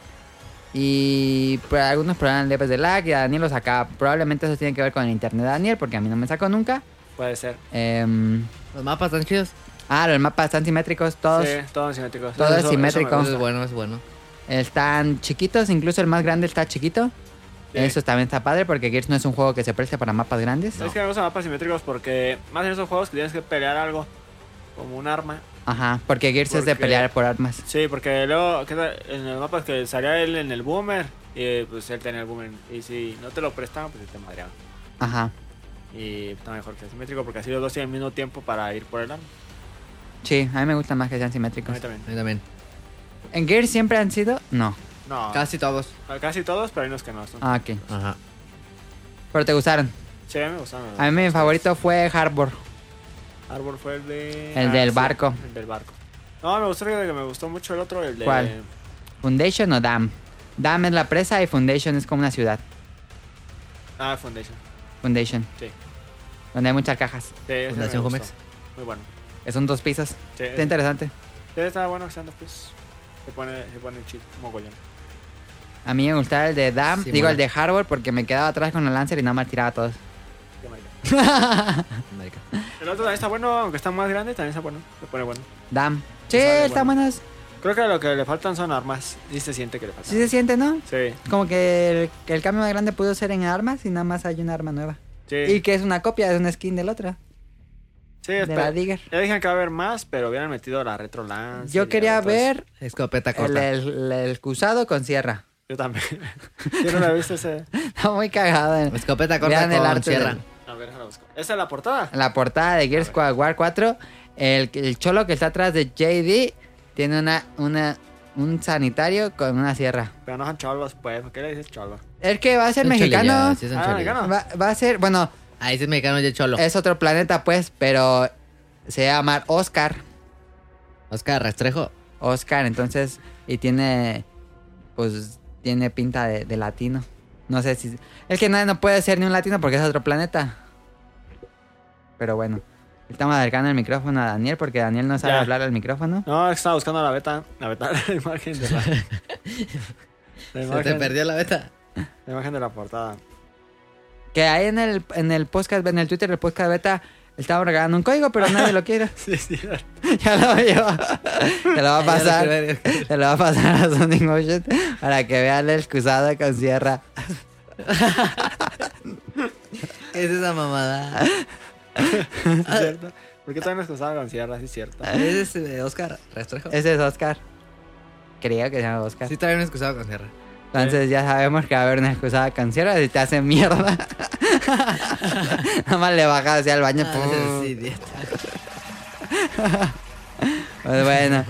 y por algunos problemas leves de lag. Y a Daniel lo sacaba. Probablemente eso tiene que ver con el internet de Daniel porque a mí no me sacó nunca. Puede ser. Em, Los mapas están chidos. ah, los mapas están simétricos. Todos Sí, todos simétricos. todo es simétrico. me Eso es gusta. bueno, es bueno. están chiquitos. Incluso el más grande está chiquito. Sí. Eso también está padre porque Gears no es un juego que se preste para mapas grandes. Es que me gustan mapas simétricos porque más en esos juegos que tienes que pelear algo como un arma. Ajá, porque Gears es de Porque- pelear por armas. Sí, porque luego ¿qué tal? En el mapa es que salía él en el boomer y pues él tenía el boomer y si no te lo prestaban pues te madreaban. Ajá. Y está mejor que el simétrico porque así los dos tienen el mismo tiempo para ir por el arma. Sí, a mí me gusta más que sean A simétricos. mí también. A mí también. ¿En Gears siempre han sido? No. No, Casi todos. casi todos, pero hay unos que no son. Ah, ok. Ajá. Pero te gustaron. Sí, a mí me gustaron. A mí mi favorito fue Harbor. Arbor fue el de... El del sí, barco. El del barco. No, me gustó que me gustó mucho el otro, el de... ¿Cuál? ¿Foundation o Dam? Dam es la presa y Foundation es como una ciudad. Ah, Foundation. Foundation. Sí. Donde hay muchas cajas. Sí, ese Fundación me gustó. Jumex. Muy bueno. Que son dos pisos. Sí, Está ese- interesante. sí, está bueno que sean dos pisos. Se pone, se pone chido, mogollón. A mí me gustaba el de Dam, Sí, digo mola. el de Harbor porque me quedaba atrás con el Lancer y no me tiraba a todos. Qué marica. Marica. El otro también está bueno, aunque está más grande, también está bueno. Se pone bueno. Dam. Sí, Sale están bueno. buenos. Creo que lo que le faltan son armas. Y se siente que le faltan. Sí se siente, ¿no? Sí, Como que el, que el cambio más grande pudo ser en armas y nada más hay una arma nueva. sí. Y que es una copia, es una skin del otro. Sí, De espera. la Digger. Ya dijeron que va a haber más, pero hubieran metido la Retro Lance. Yo y quería otros. ver Escopeta el, corta. el, el cruzado con sierra. Yo también. Yo no la he visto ese. Está muy cagado. En, Escopeta corta Vean el con arte sierra. del- A ver, déjala buscar. ¿Esa es la portada? en la portada de Gears of War cuatro, el, el cholo que está atrás de J D tiene una, una, un sanitario con una sierra. Pero no son cholos, pues. ¿Por qué le dices cholo? El que va a ser Son mexicano. cholillas, sí, son Ah, cholillas. mexicano. Va, va a ser, bueno, Ahí sí es mexicano y el cholo. es otro planeta pues, pero se llama Oscar. Oscar Restrejo. Oscar, entonces, y tiene, pues, tiene pinta de, de latino. No sé si... Es que no, no puede ser ni un latino porque es otro planeta. Pero bueno, estamos acercando el micrófono a Daniel porque Daniel no sabe Ya. hablar al micrófono. No, es que estaba buscando la beta. La beta, la imagen de la. La Se te imagen, perdió la beta. la imagen de la portada. Que ahí en el, en el podcast, en el Twitter del podcast beta, estaba regalando un código, pero nadie lo quiere. Sí, sí. Ya lo veo. Te lo va a Ya lo pasar. quiero ver. Te lo va a pasar a Sonic Motion para que vean el excusado con sierra. ¿Qué es esa mamada? ¿Es cierto? ¿Por qué todavía no usaba con sierra? Sí, es cierto. ¿Es ese Oscar Restrejo? Ese es Oscar. Creo que se llama Oscar. Sí, trae un excusado con sierra. Entonces ya sabemos que va a haber una excusada con sierra y te hace mierda. Nada más le bajas hacia el baño. Ah, ¡pum! sí, idiota. Pues bueno.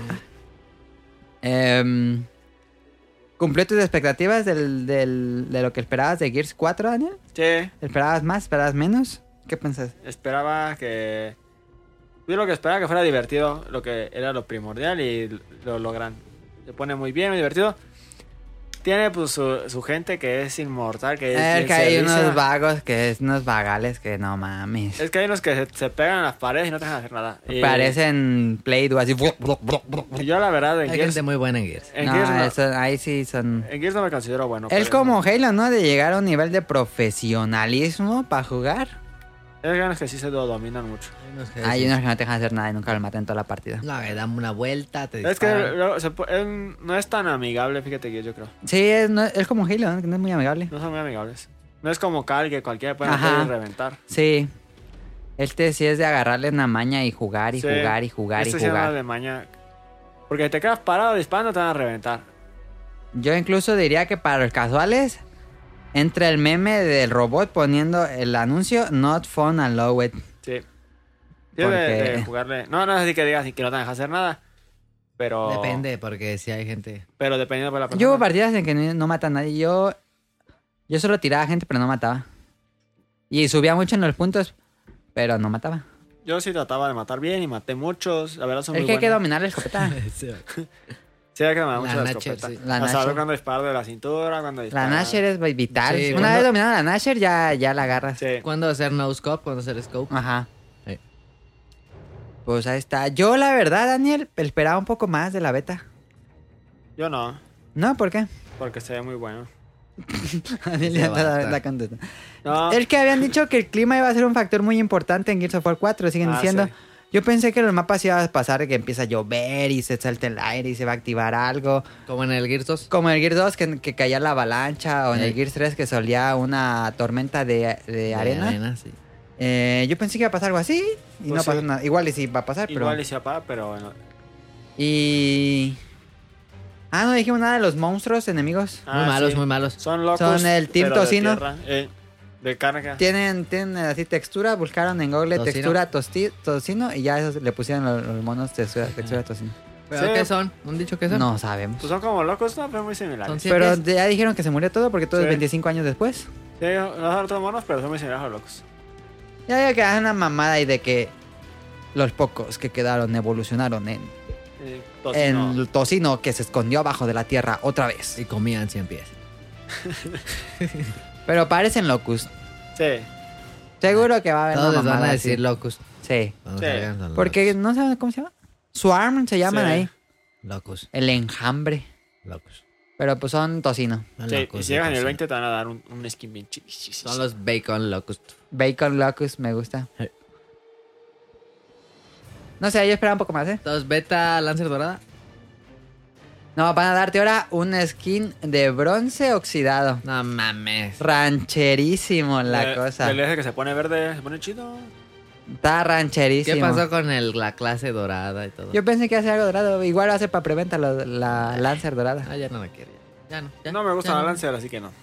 Em, ¿Cumplió tus expectativas del, del- de lo que esperabas de Gears cuatro, Daniel? Sí, ¿Esperabas más? ¿Esperabas menos? ¿Qué pensás? esperaba que. Yo lo que esperaba que fuera divertido, lo que era lo primordial y lo logran. Se pone muy bien, muy divertido. Tiene pues su, su gente que es inmortal, que es. Es bien que hay servicia. unos vagos que es unos vagales que no mames. Es que hay unos que se, se pegan a las paredes y no te dejan hacer nada. Y, Parecen Play-Doh así. y yo la verdad en Hay Gears, gente muy buena en Gears. en No, Gears no, eso- ahí sí son... en Gears no me considero bueno. Es pero- como Halo, ¿no? De llegar a un nivel de profesionalismo para jugar. Hay ganas que sí se lo dominan mucho. Hay unos que Hay sí. unos que no te dejan hacer nada y nunca lo matan en toda la partida. No, que dan una vuelta, te Es que disparan. luego se pu- es- no es tan amigable, fíjate que yo creo. Sí, es, no- es como Halo, ¿no? Que no es muy amigable. No son muy amigables. No es como Cal que cualquiera puede Ajá. meter y reventar. Sí. Este sí es de agarrarle una maña y jugar y Sí. jugar y jugar Este y sí es más jugar. de maña. Porque te quedas parado disparando te van a reventar. Yo incluso diría que para los casuales, entre el meme del robot poniendo el anuncio Not fun and low it. Sí. Sí, de, Porque- de jugarle. No, no es así que digas que no te dejas hacer nada. Pero. Depende, porque si hay gente. Pero dependiendo de la persona. Yo hubo partidas en que no, no mata a nadie. Yo, yo solo tiraba gente, pero no mataba. Y subía mucho en los puntos, pero no mataba. Yo sí trataba de matar bien y maté muchos. La verdad son Es muy que hay que buenos. dominar la escopeta. Sí, hay que dominar mucho La la Nasher, escopeta. sí. La A saber Nasher. cuando disparo de la cintura, cuando La disparo. Nasher es vital. Sí, Una cuando- vez dominada la Nasher, ya, ya la agarras. Sí. ¿Cuándo hacer no scope? ¿Cuándo hacer scope? Ajá. Sí. Pues ahí está. Yo, la verdad, Daniel, esperaba un poco más de la beta. Yo no, ¿No? ¿Por qué? porque se ve muy bueno. Daniel Ya ya basta. está- está contento. No, Es que habían dicho que el clima iba a ser un factor muy importante en Gears of War cuatro, siguen Ah, diciendo. sí. Yo pensé que los mapas iban a pasar que empieza a llover y se salta el aire y se va a activar algo. Como en el Gears dos. Como en el Gears dos que, que caía la avalancha o en el Ey. Gears tres que solía una tormenta de, de De arena. sí. Eh, yo pensé que iba a pasar algo así y Pues no sí. pasó nada. Igual y sí va a pasar, pero... igual y se apaga, pero bueno. Y... Ah, no dijimos nada de los monstruos enemigos. Muy Ah, malos, sí. muy malos. Son locos. Son el Team pero de Tocino. tierra. Eh, De carne que... Tienen, tienen así textura, buscaron en Google Tocino. textura tosti- tocino y ya esos le pusieron los, los monos textura, textura tocino. ¿Pero Sí. qué son? ¿Un dicho qué son? No sabemos. Pues son como locos, ¿no? Pero muy similares. Son Sí, Pero siete. ya dijeron que se murió todo porque todo es Sí. veinticinco años después. no son otros monos, pero son muy similares a los locos. Ya digo que hagan una mamada y de que los pocos que quedaron evolucionaron en, Eh, en tocino. el tocino que se escondió abajo de la tierra otra vez. Y comían cien pies. Pero parecen locus. Sí. Seguro que va a haber Todos una les van mamada a decir así. locus. Sí. Cuando Sí. salgan los Porque no saben cómo se llama. Swarm se llaman Sí. ahí. Locus. El enjambre. Locus. Pero pues son tocino. Son Sí, locus y de si llegas en el cocina. veinte te van a dar un, un skin bien chido. Son los bacon locust. Bacon locus me gusta. Sí. No sé, yo esperaba un poco más, ¿eh? Entonces, beta Lancer dorada. No, van a darte ahora un skin de bronce oxidado. No mames. Rancherísimo la Eh, cosa. El eje que se pone verde, se pone chido. Está rancherísimo. ¿Qué pasó con el, la clase dorada y todo? Yo pensé que iba a ser algo dorado. Igual va a ser para preventa lo- la Lancer dorada. Ah, ya no la quiero. Ya, ya no. ya, No me gusta ya la no. Lancer, así que no.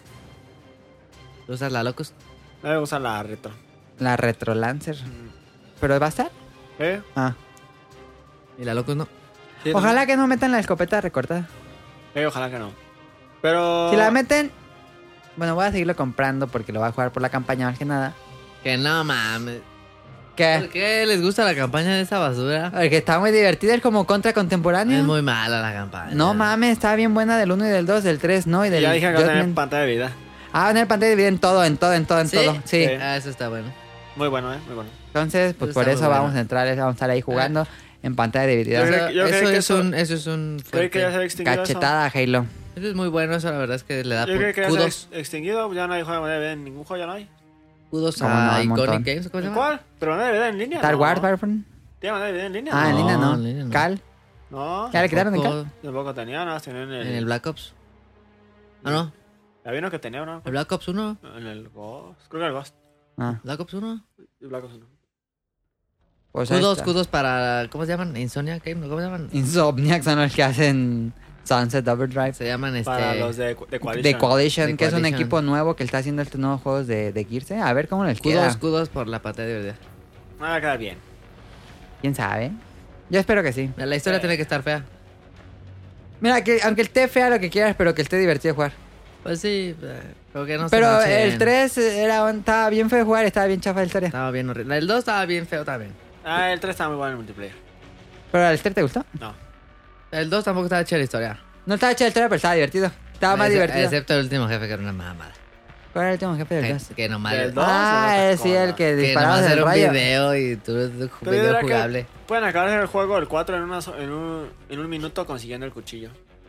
¿Tú usas la locust? No me gusta la retro. La Retro Lancer. Mm. ¿Pero va a estar? ¿Eh? Ah. ¿Y la locust no? Sí, Ojalá que no metan la escopeta recortada. Eh, ojalá que no. Pero... Si la meten... Bueno, voy a seguirlo comprando porque lo voy a jugar por la campaña más que nada. Que no mames. ¿Por ¿Qué? qué les gusta la campaña de esa basura? Porque está muy divertida, es como contra contemporáneo. Es muy mala la campaña. No mames, está bien buena del uno y del dos, del tres, ¿no? Y del Ya dije que va a tener Judgment. pantalla de vida. Ah, va a tener pantalla dividida en todo, en todo, en todo, en ¿Sí? todo. Sí. Sí. Ah, eso está bueno. Muy bueno, ¿eh? Muy bueno. Entonces, pues Eso por está eso muy vamos bueno. a entrar, vamos a estar ahí jugando en pantalla dividida. Yo creo Eso, que- yo creo eso que es eso- un, eso es un Creí que ya se fuerte. había extinguido Cachetada a Halo. Eso es muy bueno, eso la verdad es que le da eso. Yo creo que ya se había kudos, ex- extinguido. Ya no hay juego de D V D en ningún juego, ya no hay. kudos No, no, a hay un Iconic montón. Games, ¿cómo se ¿En llama? cuál? ¿Pero no hay D V D en línea? Star no. Wars Battlefront. ¿Tiene D V D en línea? Ah, en no. línea no. en línea no. Cal. No. ¿Ya le quitaron el Tampoco Cal? Tampoco tenía, nada más tenía en el... En el Black Ops. Ah, no. Había uno que tenía, ¿no? El Black Ops uno. En el Ghost. Creo que el Ghost. Ah, Black Ops uno. El Black Ops uno. pues ahí Kudos, está. kudos para. ¿Cómo se llaman? Insomnia Game, ¿cómo se llaman? Insomniac son los que hacen Sunset Overdrive. Se llaman este. Para los de, de Coalition. De Coalition, The que es un Coalition. equipo nuevo que está haciendo estos nuevos juegos de, de Gears. ¿eh? A ver cómo les Kudos, queda. kudos por la pantalla de verdad. Ah, va a quedar bien. ¿Quién sabe? Yo espero que sí. La historia Eh. tiene que estar fea. Mira, que aunque esté fea lo que quieras, pero que esté divertido de jugar. Pues sí, eh, pero que no se Pero manchen. el tres era, estaba bien feo de jugar, estaba bien chafa la historia. Estaba bien horrible. El dos estaba bien feo también. Ah, el tres estaba muy bueno en el multiplayer. ¿Pero el tres te gustó? No. El dos tampoco estaba chida la historia. No estaba chida la historia, pero estaba divertido. Estaba más Ex- divertido. Excepto el último jefe que era una mamada. ¿Cuál era el último jefe del Que, dos? que nomás, Del que dos. Ah, o otra el, sí, cosa. el que nomás disparaba del era un rayo. video y tú eres un Pero yo video diría jugable. que pueden acabar el juego el cuatro en, una, so- en, un, en un minuto consiguiendo el cuchillo.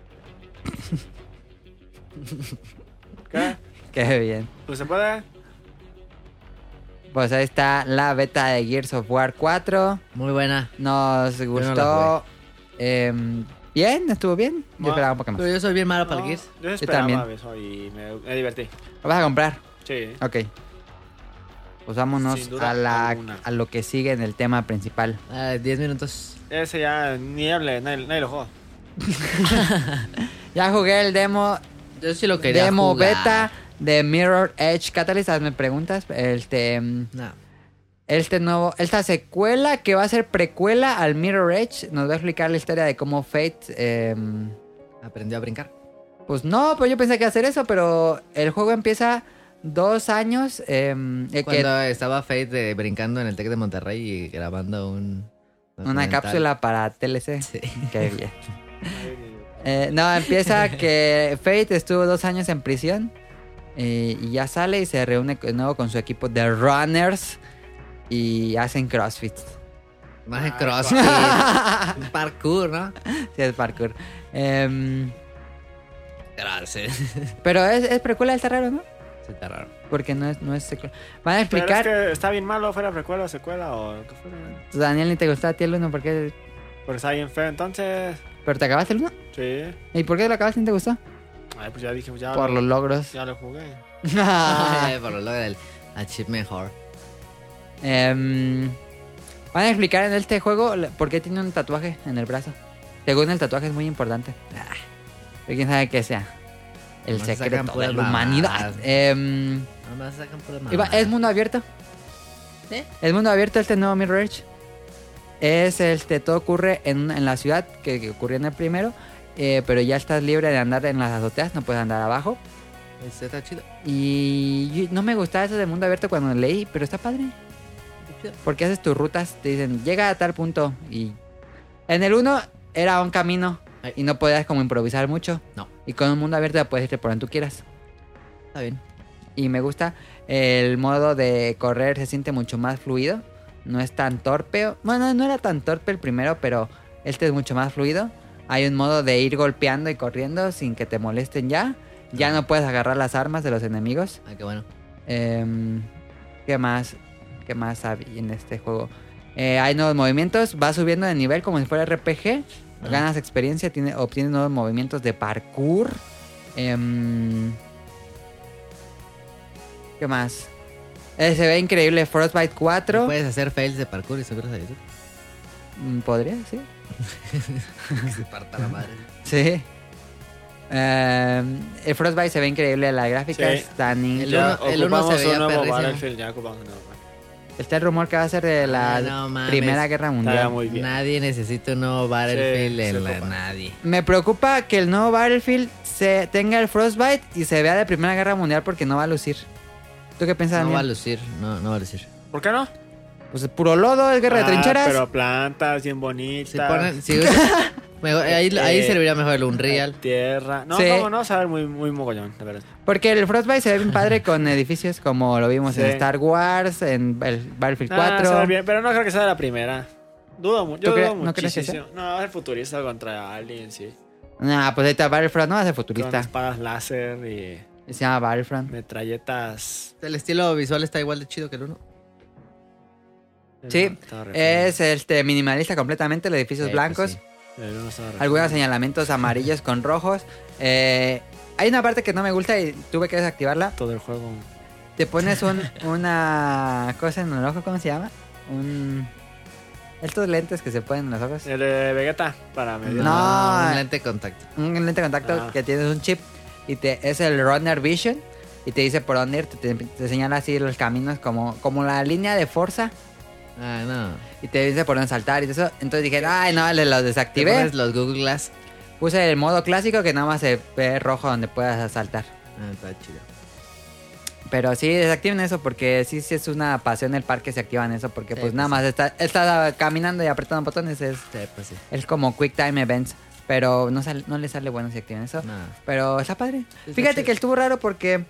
¿Qué? Qué bien. Pues se puede. Pues ahí está la beta de Gears of War cuatro. Muy buena. Nos no la gustó. em, bien, estuvo bien. Yo Ma- esperaba un poco más. Pero yo soy bien malo para No, el Gears. yo esperaba también. eso y me, me divertí. ¿Lo vas a comprar? Sí. Ok. Pues vámonos Sin duda a, la, alguna. a lo que sigue en el tema principal. Ah, diez minutos. Ese ya ni hable, nadie, nadie lo juega. Ya jugué el demo, Yo sí lo quería demo jugar. beta de Mirror Edge Catalyst. Hazme preguntas. Este, mm, No. este nuevo, esta secuela que va a ser precuela al Mirror Edge nos va a explicar la historia de cómo Fate. em, Aprendió a brincar. pues no, pues yo pensé que iba a hacer eso, pero el juego empieza dos años. em, eh, que- Cuando estaba Fate de, brincando en el Tec de Monterrey y grabando un... una documental. cápsula para T L C. Sí. Qué bien. Eh, no, empieza que Fate estuvo dos años en prisión eh, y ya sale y se reúne de nuevo con su equipo de runners y hacen CrossFit. Más de Ah, CrossFit. Parkour, ¿no? Sí, es parkour. Em, Gracias. pero es, es precuela, está raro, ¿no? Sí, está raro. Porque no es, no es secuela. Van a Pero explicar. es que está bien malo, fuera precuela o secuela o lo que fuera. Daniel, ni te gustó a ti el uno, ¿por qué? Porque está bien feo, entonces. ¿Pero te acabaste el uno? Sí. ¿Y por qué lo acabaste y no te gustó? Ay, pues ya dije, pues ya. Por lo, los logros. Ya lo jugué. Por lo logro del Achievement Mejor. Em, van a explicar en este juego la- por qué tiene un tatuaje en el brazo. Según el tatuaje es muy importante. Ah, pero quién sabe qué sea. El Nomás sacan secreto de puras la humanidad. mamadas. Em, Nomás sacan puras Iba- mamadas. es mundo abierto. ¿Sí? Es mundo abierto este nuevo Mirror Edge. Es este, todo ocurre en, en la ciudad que, que ocurrió en el primero. eh, pero ya estás libre de andar en las azoteas, no puedes andar abajo. Este está chido. Y yo- no me gustaba eso de mundo abierto cuando leí, pero está padre. Porque haces tus rutas, te dicen, llega a tal punto. Y en el uno era un camino Ay. y no podías como improvisar mucho. No. Y con un mundo abierto puedes irte por donde tú quieras. Está bien. Y me gusta el modo de correr, se siente mucho más fluido. No es tan torpe. Bueno, no era tan torpe el primero, pero este es mucho más fluido. Hay un modo de ir golpeando y corriendo sin que te molesten ya. Ya Ah. no puedes agarrar las armas de los enemigos. Ah, qué bueno. Em, ¿Qué más? ¿Qué más hay en este juego? Eh, hay nuevos movimientos. Vas subiendo de nivel como si fuera R P G. Ah. Ganas experiencia, tiene, obtienes nuevos movimientos de parkour. Em, ¿Qué más? Eh, se ve increíble. Frostbite cuatro. Puedes hacer fails de parkour y subirlos a YouTube. Mm, ¿Podría? Sí. Que se parta la madre. Sí. Em, el Frostbite se ve increíble. Las gráficas Sí. están El increíbles. uno- el uno se ocupamos veía un nuevo perrísimo. Battlefield, ya ocupamos un nuevo Battlefield. Está el rumor que va a ser de la Ah, no mames. Primera Guerra Mundial. Estaría muy bien. Nadie necesita un nuevo Battlefield Sí, en sí, la... papá. Nadie. Me preocupa que el nuevo Battlefield se tenga el Frostbite y se vea de Primera Guerra Mundial porque no va a lucir. ¿Tú qué piensas, No va a Daniel? lucir. No, no va a lucir. ¿Por qué no? Pues es puro lodo, es guerra de Ah, trincheras. Pero plantas bien bonitas. Si ponen... Si usa- mejor- ahí, ahí Eh, serviría mejor el Unreal. Tierra. No, Sí. cómo no, saber muy, muy mogollón, de verdad. Porque el Frostbite se ve bien padre con edificios como lo vimos en Sí. Star Wars, en el Battlefield Ah, cuatro. saber bien, pero no creo que sea de la primera. Dudo mucho. ¿Tú Yo cre- dudo no crees que muchísimo. No, va a ser futurista contra Alien, sí. Nah, pues ahí está Battlefront, no va a ser Con futurista. espadas láser y Se llama Battlefront. metralletas. El estilo visual está igual de chido que el uno. Sí, Estaba re feo. es este minimalista completamente, los edificios Sí, blancos. pues sí. El uno estaba re Algunos feo. señalamientos amarillos con rojos. Eh, hay una parte que no me gusta y tuve que desactivarla. Todo el juego. Te pones un, una cosa en el ojo, ¿cómo se llama? Un... Estos lentes que se ponen en los ojos. El de Vegeta para medio. No. Un lente de contacto. Un lente de contacto Ah. que tienes un chip y te es el Runner Vision y te dice por dónde ir, te, te- te señala así los caminos como, como la línea de Forza Ah, no. y te dice por dónde saltar y eso. Entonces dije, ay no, le los Te desactivé. pones los Google Glass. Puse el modo clásico que nada más se ve rojo donde puedas saltar. Ah, está chido. Pero sí, desactiven eso porque sí, sí es una pasión el parque se activan eso porque Sí, pues pues nada sí. más está, está caminando y apretando botones. Es, Sí, pues sí. es como Quick Time Events. Pero no, sale- no le sale bueno si activan eso. No. Pero está padre. Está Fíjate chido. que estuvo raro porque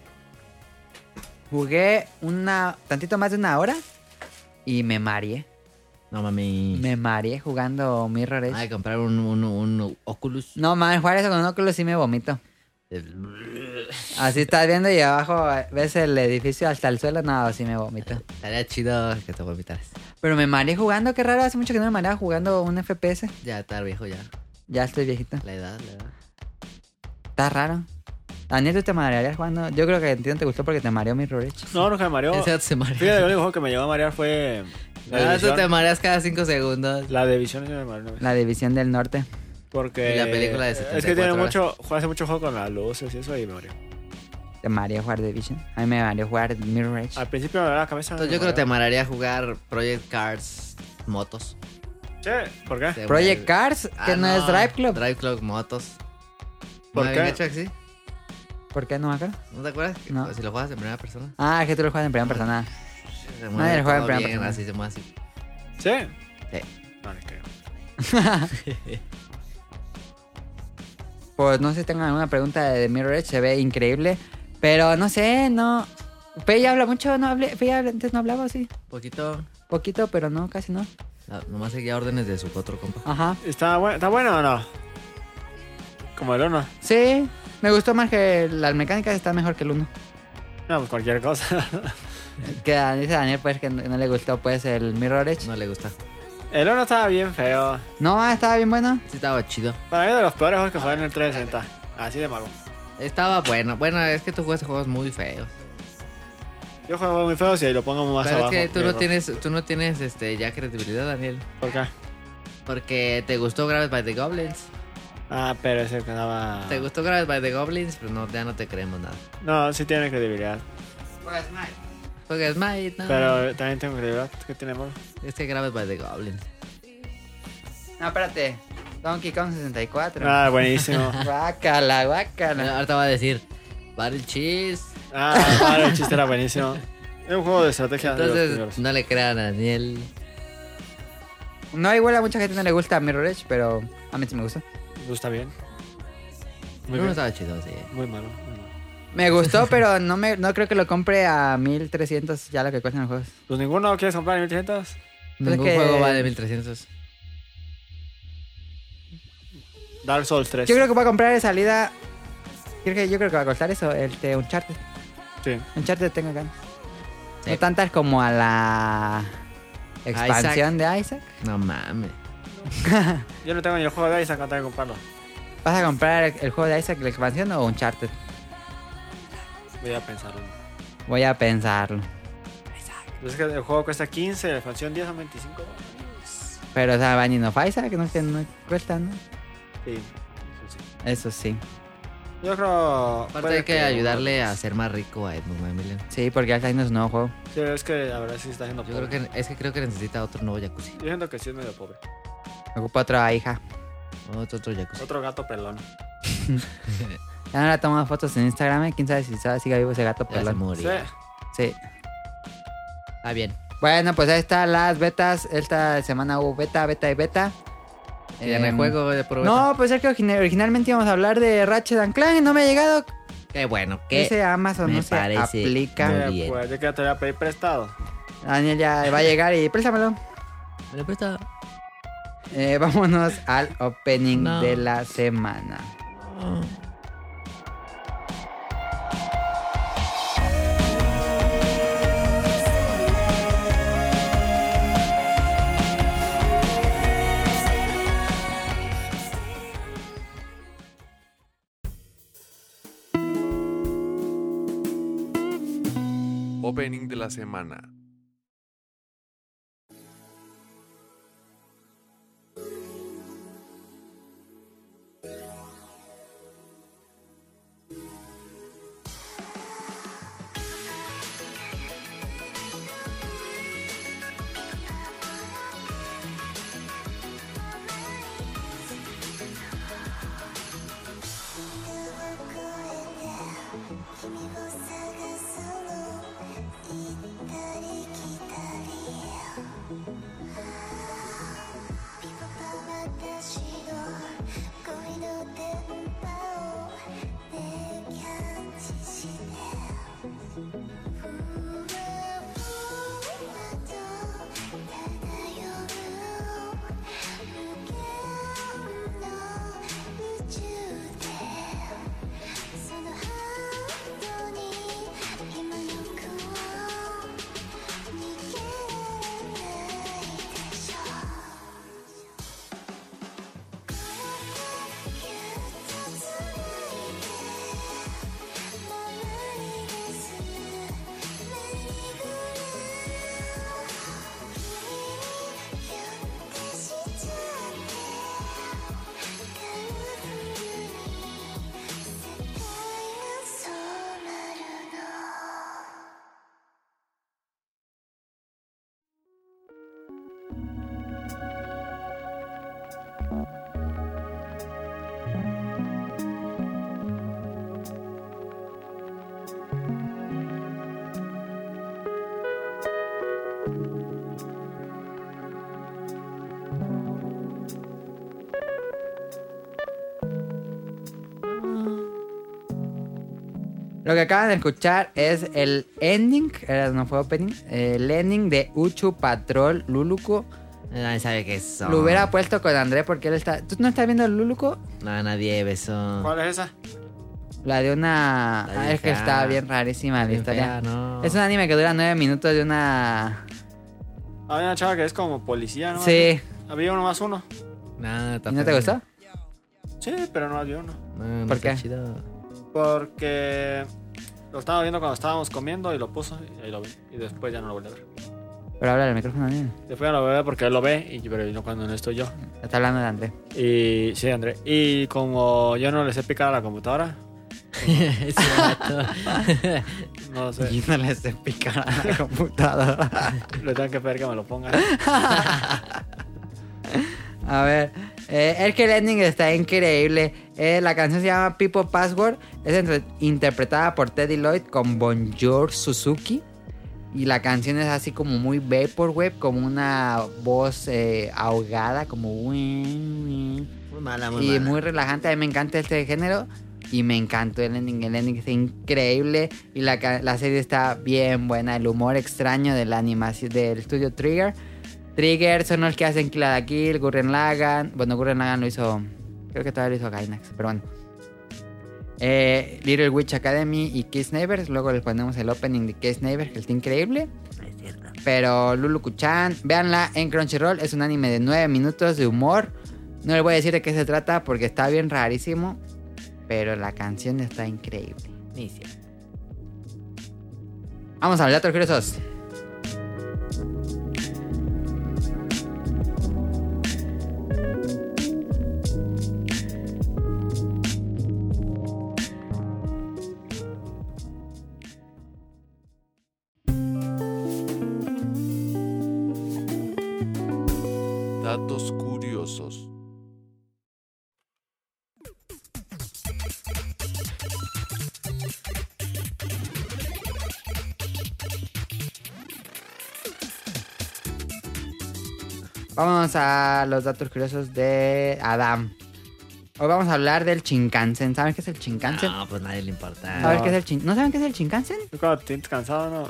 jugué una tantito más de una hora y me mareé. No mami. Me mareé jugando Mirror Edge. Hay que comprar un, un, un Oculus. No mames, jugar eso con un óculos sí me vomito. Así estás viendo y abajo ves el edificio hasta el suelo. No, sí me vomito. Estaría chido que te vomitaras. Pero me mareé jugando, qué raro. Hace mucho que no me mareaba jugando un F P S. Ya estar viejo ya. Ya estoy viejito. La edad, la edad. Está raro. Daniel, ¿tú te marearías jugando? Yo creo que a ti no te gustó porque te mareó Mirror Edge. No, nunca me mareó. Ese dato se marea. Fíjate, el único juego que me llegó a marear fue. La Ah, tú división. te mareas cada cinco segundos. La división sí me mareó una vez. La División del Norte. Porque. Y la película de Es setenta y que tiene cuatro mucho. Juega hace mucho juego con las luces y eso y me mareó. Te mareó jugar Division. A mí me mareó jugar Mirror Edge. Al principio me dolía la cabeza. Entonces me yo creo que te mareó. marearía jugar Project Cars Motos. Sí, ¿por qué? Te Project muere- Cars, que Ah, no, es Drive Club. Drive Club Motos. ¿Por ¿No qué? habían hecho así? ¿Por qué no acá? ¿No te acuerdas? No. Si lo juegas en primera persona. Ah, es que tú lo juegas en primera persona. Se Nadie mueve lo juega en todo primera bien, persona. así se mueve así. ¿Sí? Sí. No le creo. Pues no sé si tengan alguna pregunta de Mirror Edge. Se ve increíble. Pero no sé, no. Fe ya habla mucho, no hablé. Fe ya antes no hablaba así. Poquito. Poquito, pero no, casi no. No, nomás seguía órdenes de su otro compa. Ajá. ¿Está bueno, ¿Está bueno o no? Como el uno. Sí, me gustó más que las mecánicas están mejor que el uno. No, pues cualquier cosa. Que dice Daniel, pues que no, no le gustó pues el Mirror Edge. No le gusta. El uno estaba bien feo. No, estaba bien bueno. Sí estaba chido. Para mí de los peores juegos que jugué en el trescientos sesenta. Así de malo. Estaba bueno. Bueno, es que tú juegas juegos muy feos. Yo juego muy feo si lo pongo más Pero es abajo. que tú mi no error. tienes, tú no tienes este ya credibilidad, Daniel. ¿Por qué? Porque te gustó Grabbed by the Goblins. Ah, pero ese que daba... ¿Te gustó Grabbed by the Goblins? Pero no, ya no te creemos nada. No, sí tiene credibilidad. Pues, Mike. Porque Smite, no. Pero también tengo credibilidad. ¿Qué tiene amor? Este Grabbed by the Goblins. No, espérate. Donkey Kong sesenta y cuatro. Ah, buenísimo. Guácala, guácala. Ahorita va a decir Battle Cheese. Ah, claro, el chiste era buenísimo. Es un juego de estrategia de los Entonces, primeros. no le crean a Daniel. No, igual a mucha gente no le gusta Mirror Edge, pero a mí sí me gusta. Gusta bien. Muy No bien. estaba chido, sí. Muy malo. Muy malo. Me gustó, pero no me no creo que lo compre a mil trescientos ya lo que cuestan los juegos. Pues ninguno quieres comprar en mil trescientos. Ningún que- juego va de mil trescientos. Dark Souls tres. Yo creo que voy a comprar de salida. Creo que, yo creo que va a costar eso, el de Uncharted. Sí. Uncharted tengo ganas. Sí. No tantas como a la expansión de Isaac. No mames. Yo no tengo ni el juego de Isaac, no tengo que comprarlo. ¿Vas a comprar el, el juego de Isaac, la expansión o Uncharted? Voy a pensarlo. Voy a pensarlo. Pues es que el juego cuesta quince, la expansión diez son veinticinco. Pero, o sea, Binding of Isaac, no, que no cuesta, ¿no? Sí. Sí, sí. Eso sí. Yo creo... Aparte puede hay que ayudarle a ser más rico a Edmund Macmillan. Sí, porque ya está haciendo su nuevo juego. Sí, es que la verdad sí está haciendo Yo pobre. creo que es que creo que necesita otro nuevo jacuzzi. Yo siento que sí es medio pobre. Ocupa otra hija. Otro, otro jacuzzi. Otro gato pelón. Ya no le ha tomado fotos en Instagram. ¿Eh? ¿Quién sabe si sabe- sigue vivo ese gato Ya se pelón? murió. Sí. Sí. Está bien. Bueno, pues ahí están las betas. Esta semana hubo beta, beta y beta. Y en el Em, juego de prueba. No, pues es que origina- originalmente íbamos a hablar de Ratchet and Clank y no me ha llegado. Qué bueno. Que Ese Amazon me no se parece aplica. muy Eh, bien. Pues yo que te voy a pedir prestado. Daniel ya va a llegar y préstamelo. Me lo presta. Eh, vámonos al opening No. de la semana. Opening de la semana. Lo que acaban de escuchar es el ending, era- no fue opening, el ending de Uchu Patrol Luluco. Nadie sabe qué son. Lo hubiera puesto con André porque él está... ¿Tú no estás viendo el Luluco? No, nadie besó. ¿Cuál es esa? La de una... La Ah, de es que fea. está bien rarísima la Bien historia. fea, no. Es un anime que dura nueve minutos de una... Había una chava que es como policía, ¿no? Sí. Había uno más uno. Nah, está ¿Y no te feo. gustó? Sí, pero no había uno. No, no ¿Por está qué? chido. Porque lo estaba viendo cuando estábamos comiendo y lo puso y ahí lo vi. Y después ya no lo volví a ver. Pero habla del micrófono, ¿no? Después no lo veo porque él lo ve, y, pero no cuando no estoy yo. Está hablando de André. Y sí, André. Y como yo no le sé picar a la computadora, Ese vato. no sé, Y no le sé picar a la computadora. le tengo que pedir que me lo ponga. A ver, eh, el que el ending está increíble. Eh, la canción se llama People Password. Es entre- interpretada por Teddy Lloyd con Bonjour Suzuki. Y la canción es así como muy vaporwave, como una voz eh, ahogada, como... Muy mala, muy y mala. muy relajante. A mí me encanta este género. Y me encantó el ending. El ending está increíble. Y la, ca- la serie está bien buena. El humor extraño de la animación del estudio Trigger. Trigger son los que hacen Kill la Kill, Gurren Lagann. Bueno, Gurren Lagann lo hizo... Creo que todavía lo hizo Gainax, pero bueno. Eh, Little Witch Academy y Kiss Neighbors. Luego les ponemos el opening de Kiss Neighbors, que está increíble. Es cierto. Pero Lulu Kuchan, véanla en Crunchyroll. Es un anime de nueve minutos de humor. No les voy a decir de qué se trata porque está bien rarísimo. Pero la canción está increíble. Ni cierto. Vamos a los datos curiosos. Datos curiosos. Vamos a los datos curiosos de Adam. Hoy vamos a hablar del Shinkansen. ¿Saben qué es el Shinkansen? No, pues nadie le importa. ¿Saben qué es el Shin- ¿No saben qué es el Shinkansen? Tú cuando te sientes cansado, ¿no?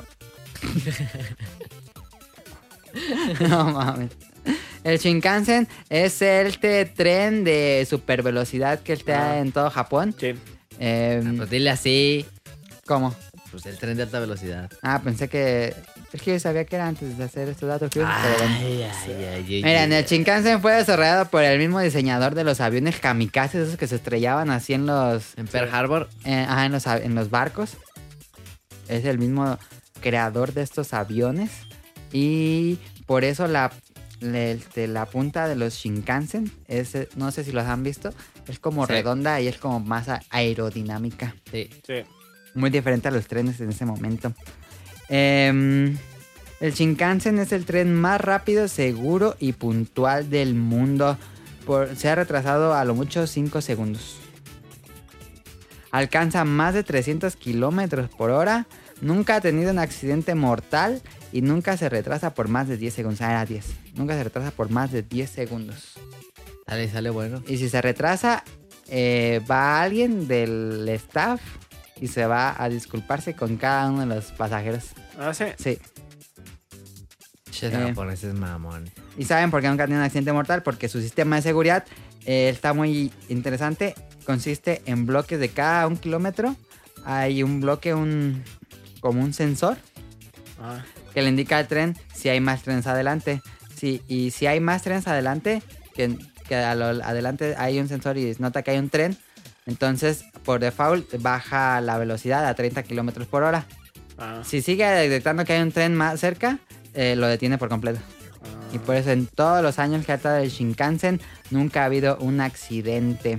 No mames. El Shinkansen es el este tren de super velocidad que está Ah. en todo Japón. Sí. Eh, Ah, pues dile así. ¿Cómo? Pues el tren de alta velocidad. Ah, pensé que... Es que yo sabía que era antes de hacer estos datos curiosos, pero bueno. Ay, ay, ay, ay, Miren, ay. el Shinkansen fue desarrollado por el mismo diseñador de los aviones kamikazes, esos que se estrellaban así en los... En Pearl Harbor. Eh, ajá, en los, av- en los barcos. Es el mismo creador de estos aviones. Y por eso la, le- este, la punta de los Shinkansen, es, eh, no sé si los han visto, es como Sí. redonda y es como más a- aerodinámica. Sí. Sí. Muy diferente a los trenes en ese momento. Em, el Shinkansen es el tren más rápido, seguro y puntual del mundo. Por- se ha retrasado a lo mucho cinco segundos. Alcanza más de trescientos kilómetros por hora. Nunca ha tenido un accidente mortal. Y nunca se retrasa por más de diez segundos. Ah, era diez. Nunca se retrasa por más de diez segundos. Sale, sale bueno. Y si se retrasa, eh, va alguien del staff y se va a disculparse con cada uno de los pasajeros. Ah, sí. Sí. Che, Eh. japoneses mamón. ¿Y saben por qué nunca ha tenido un accidente mortal? Porque su sistema de seguridad eh, está muy interesante. Consiste en bloques de cada un kilómetro. Hay un bloque, un como un sensor Ah, que le indica al tren si hay más trenes adelante. Sí, y si hay más trenes adelante, que, que a lo adelante hay un sensor y nota que hay un tren, entonces por default baja la velocidad a treinta kilómetros por hora. ah, Si sigue detectando que hay un tren más cerca, eh, lo detiene por completo. ah. Y por eso en todos los años que ha estado el Shinkansen nunca ha habido un accidente.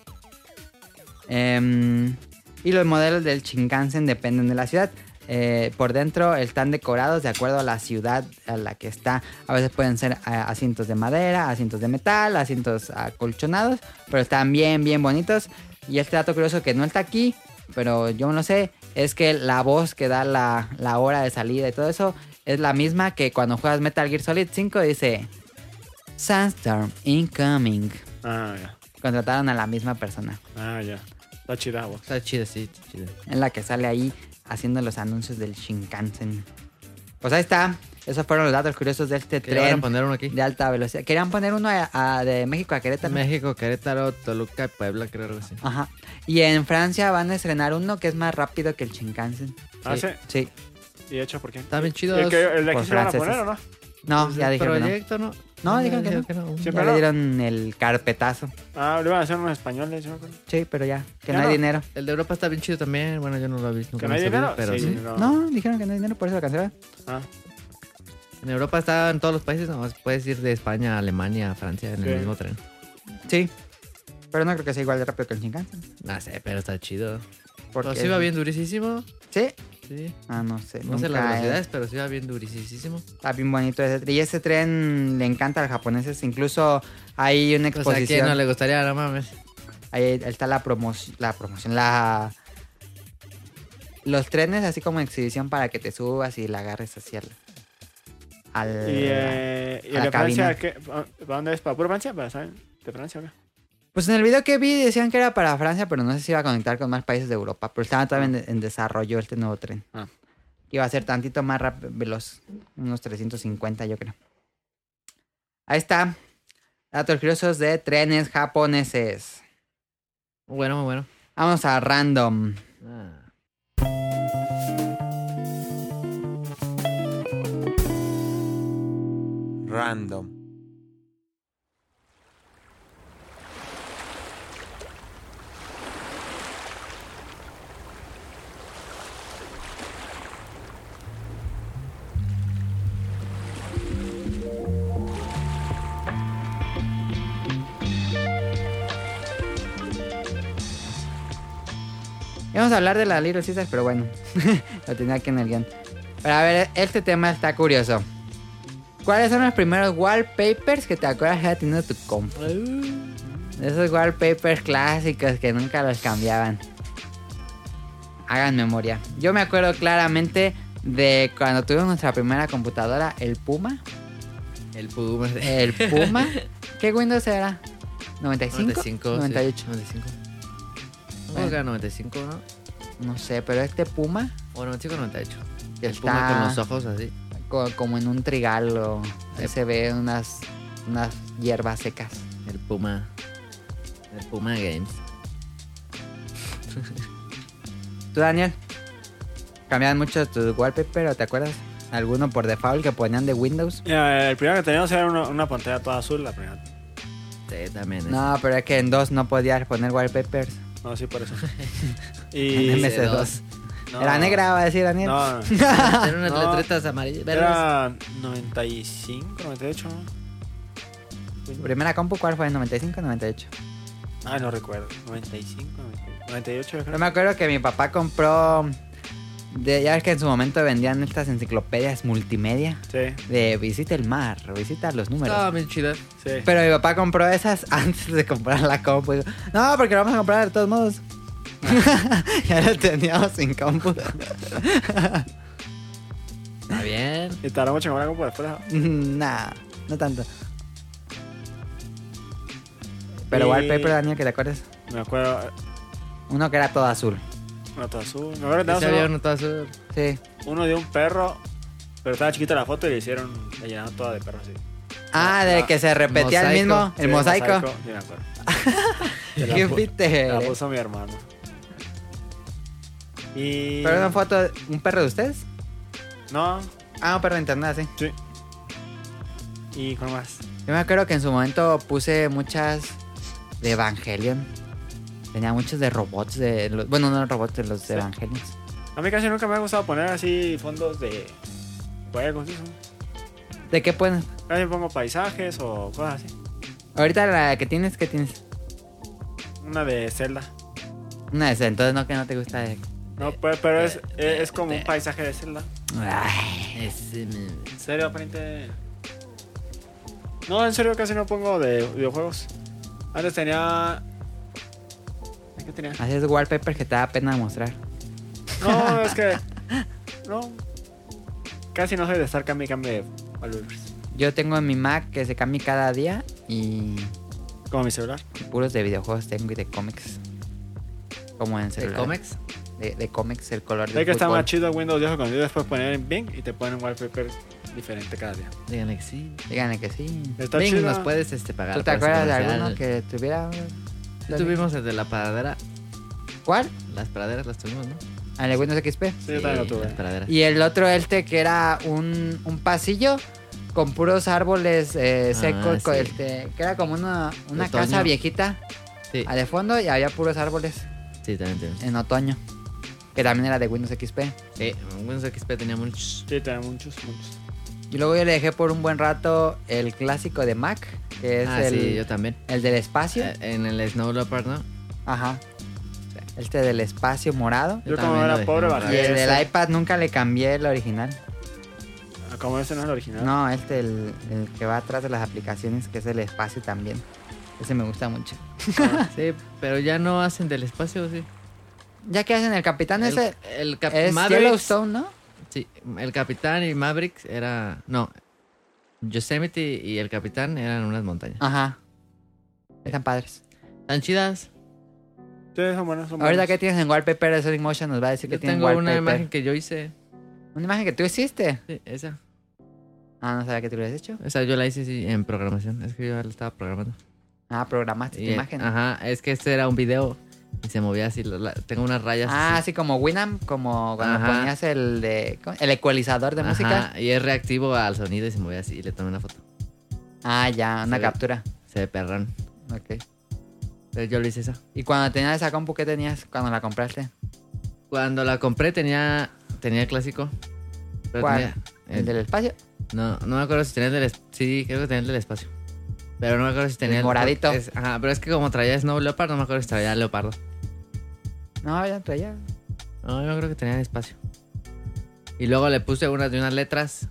Em, y los modelos del Shinkansen dependen de la ciudad. Eh, por dentro están decorados de acuerdo a la ciudad a la que está. A veces pueden ser eh, asientos de madera, asientos de metal, asientos acolchonados, pero están bien, bien bonitos. Y este dato curioso que no está aquí, pero yo no lo sé, es que la voz que da la, la hora de salida y todo eso es la misma que cuando juegas Metal Gear Solid cinco dice Sandstorm Incoming. Ah, ya. Contrataron a la misma persona. Ah, ya. Está chida, vos. Está chido, sí, está chido. Es la que sale ahí haciendo los anuncios del Shinkansen. Pues ahí está. Esos fueron los datos curiosos de este ¿Qué le van a tren poner uno aquí? de alta velocidad. Querían poner uno a- a- de México a Querétaro. México, Querétaro, Toluca y Puebla, creo algo así. Ajá. Y en Francia van a estrenar uno que es más rápido que el Shinkansen. Ah, sí. Sí. ¿Y hecho por quién? Está bien chido. ¿El, que, el de aquí Por se lo van a franceses. poner o no? No, ya dijeron que no. proyecto, ¿no? No, dijeron que no. Siempre Ya no. le dieron el carpetazo. Ah, lo iban a hacer unos españoles, ¿sí me acuerdo? Sí, pero ya. Que Ya no hay no. dinero. El de Europa está bien chido también. Bueno, yo no lo he visto. ¿Que nunca no hay me he dinero? subido, pero Sí, sí. no. No, dijeron que no hay dinero, por eso lo cancelaron. Ah, En Europa está en todos los países, nomás puedes ir de España a Alemania, a Francia en Sí. el mismo tren. Sí. Pero no creo que sea igual de rápido que el Shinkansen. No sé, pero está chido. Porque Pero sí va bien durísimo. ¿Sí? Sí. Ah, no sé. No sé nunca las he- velocidades, pero sí va bien durísimo. Está bien bonito ese tren. Y ese tren le encanta a los japoneses. Incluso hay una Pues a quién exposición. no le gustaría, no mames. Ahí está la promoción. La promoción. La. Los trenes, así como exhibición para que te subas y la agarres hacia el. Al. ¿Y, eh, ¿y a la de Francia? cabina. ¿qué? ¿Para dónde es? ¿Para pura Francia? ¿Para saber? ¿De Francia o qué? Pues en el video que vi decían que era para Francia, pero no sé si iba a conectar con más países de Europa. Pero estaba todavía en, en desarrollo este nuevo tren. Ah. Iba a ser tantito más rápido, veloz. Unos trescientos cincuenta, yo creo. Ahí está. Datos curiosos de trenes japoneses. Bueno, muy bueno. Vamos a random. Ah. Random. Vamos a hablar de la Little Caesars, pero bueno, lo tenía aquí en el guión. Pero a ver, este tema está curioso. ¿Cuáles son los primeros wallpapers que te acuerdas que había tenido tu compu? Esos wallpapers clásicos que nunca los cambiaban. Hagan memoria. Yo me acuerdo claramente de cuando tuvimos nuestra primera computadora, el Puma. El Puma. El Puma. ¿Qué Windows era? ¿noventa y cinco? noventa y cinco. noventa y ocho. Sí, noventa y cinco. Bueno. ¿Cómo que era noventa y cinco, no? No sé, pero este Puma O noventa y cinco, noventa y ocho. El Está- Puma con los ojos así. co- como en un trigal o Sí. se ve unas, unas hierbas secas. El Puma. El Puma Games. ¿Tú, Daniel? ¿Cambiaban mucho tu wallpaper o te acuerdas? ¿Alguno por default que ponían de Windows? Mira, el primero que teníamos era una, una pantalla toda azul, la primera. Sí, también. es- No, pero es que en dos no podías poner wallpapers. No, sí, por eso. En Y... M C dos. no, Era negra, va a decir Daniel. No, Eran unas No. letritas amarillas. verdes. era noventa y cinco, noventa y ocho. ¿Tu primera compu cuál fue? ¿noventa y cinco o noventa y ocho? Ay, no recuerdo. noventa y cinco, noventa y ocho, yo Yo creo. me acuerdo que mi papá compró... De, ya ves que en su momento vendían estas enciclopedias multimedia. Sí, De visita el mar, visita los números. Estaba bien chida. sí. Pero mi papá compró esas antes de comprar la compu. Dijo, no, porque lo vamos a comprar de todos modos. Ya lo teníamos sin compu. Está bien. Y tardó mucho en comprar compu después. Nah, no tanto. Pero Y- wallpaper, Daniel, que te acuerdas. Me acuerdo, Uno que era todo azul. uno todo azul. Me acuerdo que Sí, teníamos había uno, uno todo azul. Sí. uno de un perro, pero estaba chiquita la foto y le hicieron, le llenaron toda de perro así. Ah, Ah, de ah, que se repetía el mosaico. mismo, el Sí, mosaico. Sí, me acuerdo. Se la Qué pu- pite. La puso mi hermano. Y... Pero una foto, de un perro de ustedes. No, Ah, un perro de internet, sí. sí. ¿Y con más? Yo me acuerdo que en su momento puse muchas de Evangelion. Tenía muchos de robots de los, bueno, no robots de los de Sí. Evangelion. A mí casi nunca me ha gustado poner así fondos de juegos y eso. ¿De qué pueden? Casi pongo paisajes o cosas así. Ahorita la que tienes, ¿qué tienes? Una de Zelda. Una de esas, entonces no que no te gusta de... No, pero, pero es, es, es como un paisaje de Zelda. Ay, Ese me- ¿En serio, aparente? No, en serio casi no pongo de videojuegos. Antes tenía... ¿Qué tenía? haces wallpaper que te da pena mostrar. No, es que... No. Casi no soy de estar cambio y cambio de wallpapers. Yo tengo en mi Mac que se cambia cada día y Como mi celular. puros de videojuegos tengo y de cómics. Como en ¿De celular. cómics? De, de cómics, el color Sé de que está fútbol. más chido Windows diez cuando después poner en Bing y te ponen wallpaper diferente cada día. Díganle que sí. Díganle que sí. Está Bing, chido. nos puedes este, pagar. ¿Tú te por ese acuerdas de comercial. alguno que tuviera? Sí, tuvimos el de la paradera. ¿Cuál? Las praderas las tuvimos, ¿no? ¿El de Windows X P? Sí, yo también lo tuve. Las praderas. Y el otro, este que era un, un pasillo con puros árboles eh, Ah, secos, co- sí. este, que era como una, una Otoño. casa viejita Sí, a de fondo y había puros árboles sí, también tenemos. en otoño. Que también era de Windows X P. Sí, Windows X P tenía muchos. Sí, tenía muchos, muchos. Y luego yo le dejé por un buen rato el clásico de Mac, que es Ah, el, sí, yo también. el del espacio. Eh, en el Snow Leopard, ¿no? Ajá. Este del espacio morado. Yo Yo como también era lo pobre dejé. Y bajé el del ese. iPad nunca le cambié el original. Ah, como ese no es el original. No, este, el, el que va atrás de las aplicaciones, que es el espacio también. Ese me gusta mucho. Sí, pero ya no hacen del espacio, sí. Ya que hacen el capitán El, ese, el cap- es Mavericks- Yellowstone, ¿no? Sí, el capitán y Mavericks era... No, Yosemite y el capitán eran unas montañas. Ajá. Están padres. ¿Tan chidas? Sí, son buenos, son Ahorita buenos. que tienes en wallpaper de Sonic Motion nos va a decir que Yo tiene tengo wallpaper. una imagen que yo hice. Una imagen que tú hiciste. Sí, esa. Ah, no sabía que tú lo habías hecho. Esa yo la hice sí, en programación. Es que yo la estaba programando. Ah, programaste tu Y, imagen. Ajá, es que este era un video y se movía así. la- la- tengo unas rayas Ah, así. así como Winamp, como cuando Ajá. ponías el de ¿cómo? El ecualizador de Ajá, música. y es reactivo al sonido y se movía así. Y le tomé una foto. Ah, ya, una Se ve. captura. Se ve perrón. Ok. Entonces yo le hice esa. ¿Y cuando tenías esa compu, qué tenías cuando la compraste? Cuando la compré tenía tenía el clásico. Pero ¿Cuál? tenía ¿El el- del espacio? No, no me acuerdo si tenía el del es- sí, creo que tenía el del espacio. Pero no me acuerdo si tenía El moradito. es- ajá, pero es que como traía Snow Leopard, no me acuerdo si traía Leopardo. No, ya traía. No, yo creo que tenía el espacio. Y luego le puse unas de unas letras.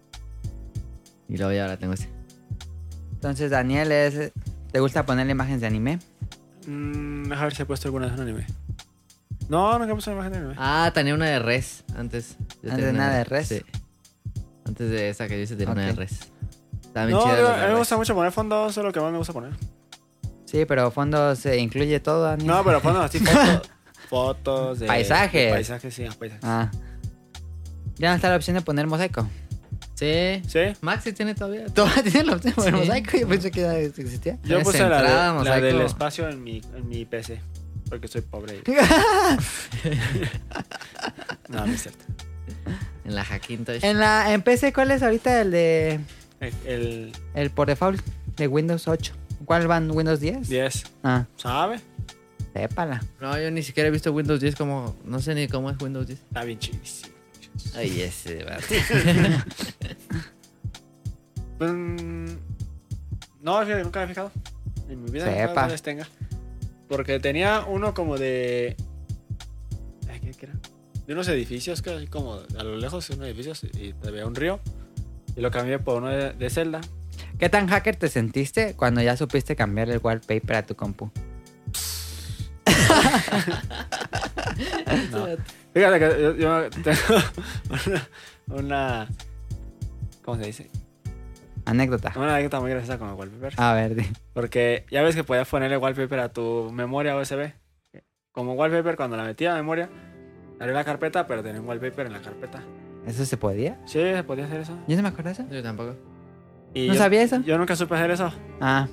Y luego ya ahora tengo ese. Entonces, Daniel, es, ¿te gusta ponerle imágenes de anime? Mm, a ver si he puesto alguna vez un anime. No, nunca he puesto una imagen de anime. Ah, tenía una de res antes. Yo Antes tenía de nada una- de res. Sí. Antes de esa que yo hice tenía una de Ok. res. Estaba bien No, chida yo- la a de mí me res. gusta mucho poner fondos, eso es lo que más me gusta poner. Sí, pero fondo se incluye todo, Daniel. No, pero fondos así, fotos. Fotos de... Paisajes. de paisajes, sí, paisajes. Ah. Ya no está la opción de poner mosaico. Sí. ¿Sí? Maxi tiene todavía. ¿Todavía tiene la opción de poner Sí. mosaico? Yo pensé que ya existía. Yo Tienes puse la, entrada, de- la mosaico. del espacio en mi, en mi P C. Porque soy pobre. No, no es cierto. En la Hackintosh. En la en P C, ¿cuál es ahorita el de El, el el por default de Windows ocho? ¿Cuál van? ¿Windows diez? diez. Ah, ¿Sabe? sépala. No, yo ni siquiera he visto Windows diez como... No sé ni cómo es Windows diez. Está bien chidísimo. Ay, ese, vato. Pues, mm, no, fíjate, nunca me he fijado. En mi vida Sepa. nunca les tenga. Porque tenía uno como de... Ay, ¿qué, qué era? De unos edificios, que así como a lo lejos, unos edificios y te veía un río. Y lo cambié por uno de, de Zelda. ¿Qué tan hacker te sentiste cuando ya supiste cambiar el wallpaper a tu compu? No. Fíjate que yo, yo tengo una, una... ¿Cómo se dice? Anécdota. Una anécdota muy graciosa con el wallpaper. A ver, di. Porque ya ves que podías ponerle wallpaper a tu memoria U S B. Como wallpaper, cuando la metía a memoria, abría la carpeta, pero tenía un wallpaper en la carpeta. ¿eso se podía? Sí, se podía hacer eso. Yo no me acuerdo de eso. Yo tampoco. Y ¿No yo, sabía eso? Yo nunca supe hacer eso. Ah,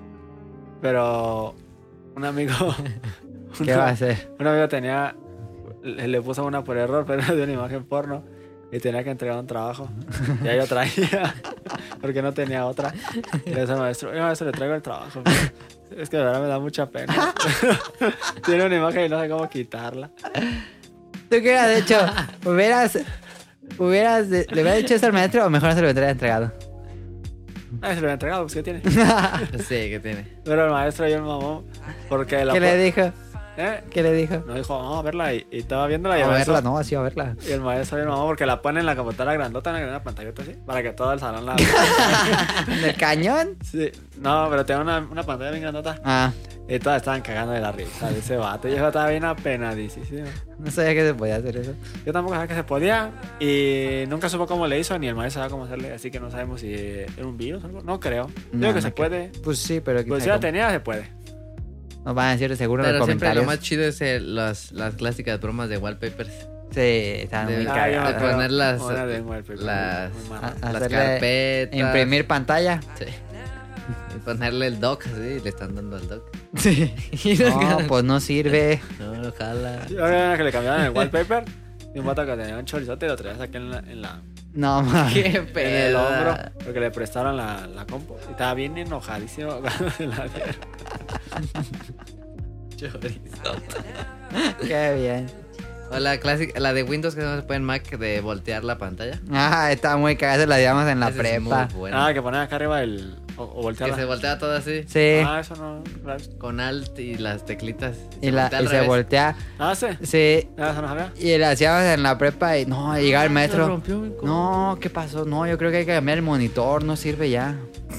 Pero un amigo. ¿qué un- va a hacer? Un amigo tenía. Le, le puso una por error, pero era de una imagen porno. Y tenía que entregar un trabajo. Y ahí lo traía. Porque no tenía otra. Y le dice al maestro: oye, maestro, le traigo el trabajo. Pero es que de verdad me da mucha pena. Tiene una imagen y no sé cómo quitarla. ¿Tú qué hubieras hecho? ¿Hubieras, hubieras de- ¿Le hubieras dicho eso al maestro o mejor no se lo hubiera entregado? Ah, se lo había entregado, pues ¿qué tiene? Sí, ¿qué tiene? Pero el maestro yo el mamón. Porque la. ¿Qué le dijo? ¿Eh? ¿Qué le dijo? Nos dijo: vamos a verla. Y, y estaba viéndola. Y A el maestro- verla, no, así a verla. Y el maestro y el mamá, porque la pone en la computadora grandota, en la pantallota así, para que todo el salón la ¿En el cañón? Sí, no, pero tengo una, una pantalla bien grandota. Ah, Y todas estaban cagando de la risa de ese vato. Y yo estaba bien apenadísimo. no sabía que se podía hacer eso. Yo tampoco sabía que se podía. Y nunca supo cómo le hizo, ni el maestro sabía cómo hacerle. Así que no sabemos si era un virus o algo. No creo. No, Digo que no se creo. puede. Pues sí, pero... quién Pues si sabe la cómo. tenía, se puede. Nos van a decir de seguro en Pero los siempre comentarios. lo más chido es el- las, las clásicas bromas de wallpapers. Sí, están De- muy Ah, Ah, yo me cagadas. de acuerdo. poner las- Una de wallpaper, las- muy Ah, marrón. Las Hacerle carpetas. Imprimir pantalla. Sí. Y ponerle el dock, así, le están dando al dock. Sí. Y No, pues no sirve. No, no jala. Yo había que le cambiaban el wallpaper. Y un vato que tenía un chorizote y lo traías aquí en la, en la, No, mames. Qué en el pedo. hombro, porque le prestaron la, la compu. Y estaba bien enojadísimo cuando se la dieron. Chorizo. Qué bien. O la clásica, la de Windows que no se puede en Mac de voltear la pantalla. Ah, está muy cagada, se la llevamos en la Esa es prepa. muy buena. Ah, que poner acá arriba el... O, o Que voltearla. se voltea todo así. Sí, Ah, eso no... claro. Con Alt y las teclitas. y, la, voltea al y se revés. voltea. Ah, sí. Sí, Ah, eso no sabía. y la hacíamos en la prepa y no, llegaba el Se maestro. rompió mi co- No, ¿qué pasó? No, yo creo que hay que cambiar el monitor, no sirve ya.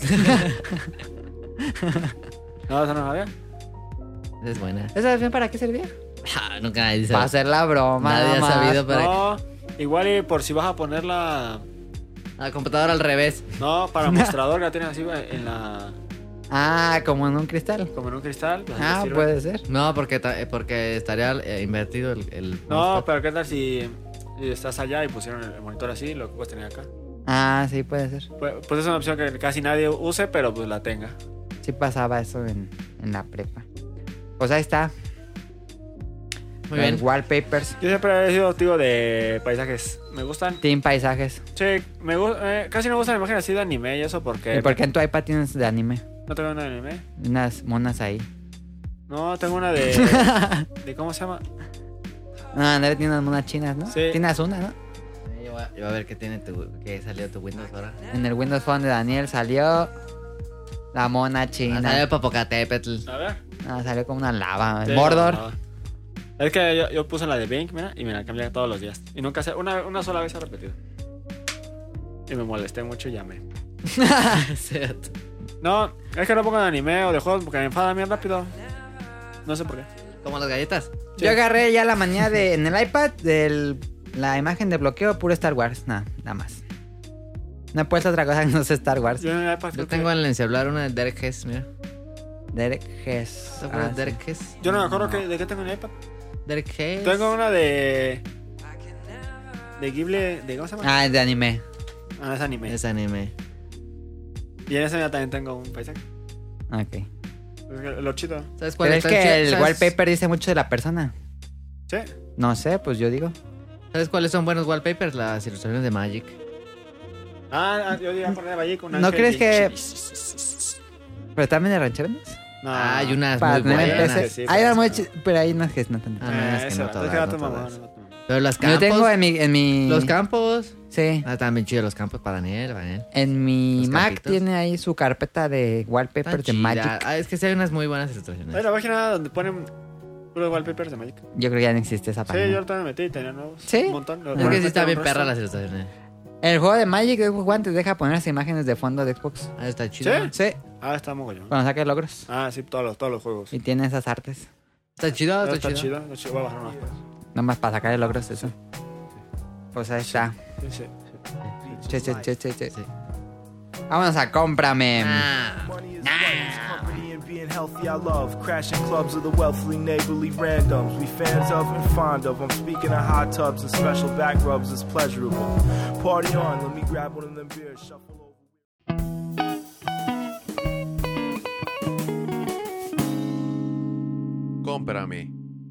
No, eso no sabía. Esa es buena. ¿Esa versión para qué servía? Ah, nunca nadie sabe. Para hacer la broma. Nadie nada ha más. sabido para No, igual y por si vas a ponerla... la computadora al revés. No, para mostrador la tienes así en la... Ah, como en un cristal. Como en un cristal. pues, Ah, te sirve. puede ser. No, porque, ta- eh, porque estaría eh, invertido el, el No, mousepad. pero ¿qué tal si, si estás allá y pusieron el monitor así, lo que puedes tener acá? Ah, sí, puede ser. Pues, pues es una opción que casi nadie use, pero pues la tenga. Sí pasaba eso en, en la prepa. Pues ahí está. Muy Los bien. wallpapers. Yo siempre he sido tío de paisajes. Me gustan. Team paisajes. Sí, me gu- eh, casi no me gustan imágenes así de anime y eso porque... ¿Y por qué en tu iPad tienes de anime? No tengo una de anime. Unas monas ahí. No, tengo una de... de ¿Cómo se llama? No, Andrés tiene unas monas chinas, ¿no? Sí. Tienes una, ¿no? Yo voy a, yo voy a ver qué tiene tu, qué salió tu Windows ahora. En el Windows Phone de Daniel salió la mona Ah, china. salió Popocatépetl. A ver. Ah, salió como una lava. Sí, Mordor. no, no. Es que yo, yo puse la de Bing, mira, y me la cambié todos los días. Y nunca sé, una, una sola vez he repetido. Y me molesté mucho y llamé. Cierto. No, es que no pongo de anime o de juegos porque me enfadan bien rápido. No sé por qué. Como las galletas. Sí. Yo agarré ya la manía de en el iPad de la imagen de bloqueo puro Star Wars. Nada, nada más. No he puesto otra cosa que no sé Star Wars. Yo en el iPad Yo creo que- tengo en el celular una de Derek Hess, mira. Derek Hess. ¿Te Ah, acuerdas de sí. Derek Hess? Yo no me acuerdo que- de qué tengo en el iPad. Derek Hess. Tengo una de... De Ghibli... De, ¿Cómo se llama? Ah, es de anime. Ah, es anime. Es anime. Y en esa ya también tengo un paisaje. Ok. Es que Lo chido. ¿Sabes cuál Pero es está que chido? el ¿Sabes- wallpaper dice mucho de la persona. Sí. No sé, pues yo digo. ¿Sabes cuáles son buenos wallpapers? Las ilustraciones de Magic. Ah, ah, yo iba a poner allí con un ¿No ángel crees y- que- ¿Pero también de rancherones? No. Ah, hay unas Para muy tener en buenas. P C. Sí, hay pero unas es muy que chi- pero hay unas que no tanto. Ah, no, es que ese no vato, todas, ese vato no mamón, todas. ese vato mamón. Pero los campos. Yo tengo en mi, en mi. Los campos. Sí. Ah, están bien chidos los campos para Daniel, para Daniel. En mi Los Mac campitos. tiene ahí su carpeta de Están wallpapers de chidas. Magic. Ah, es que sí hay unas muy buenas ilustraciones. Hay una página donde ponen puros wallpapers de Magic. Yo creo que ya no existe esa Sí, página. yo también me metí y tenía nuevos. ¿Sí? Un montón. Lo- Es lo que sí metí está un bien resto. perra las ilustraciones. El juego de Magic de Xbox One te deja poner las imágenes de fondo de Xbox. Ah, está chido. ¿Sí? Sí, Ah, está mogollón. cuando saques logros. Ah, sí, todos los, todos los juegos. Y tiene esas artes. Está chido, Está, está, está chido. chido. Está chido. Voy a bajar unas cosas. Nada más para sacar logros, eso. Pues ahí está. Sí, sí. Che, che, che, che, che. Sí. Vámonos a cómprame. Ah. Money is the wealth, company and being healthy I love. Crashing clubs of the wealthy, neighborly randoms. We fans of and fond of. I'm speaking of hot tubs and special back rubs is pleasurable. Party on, let me grab one of them beers, shuffle over. Cómprame.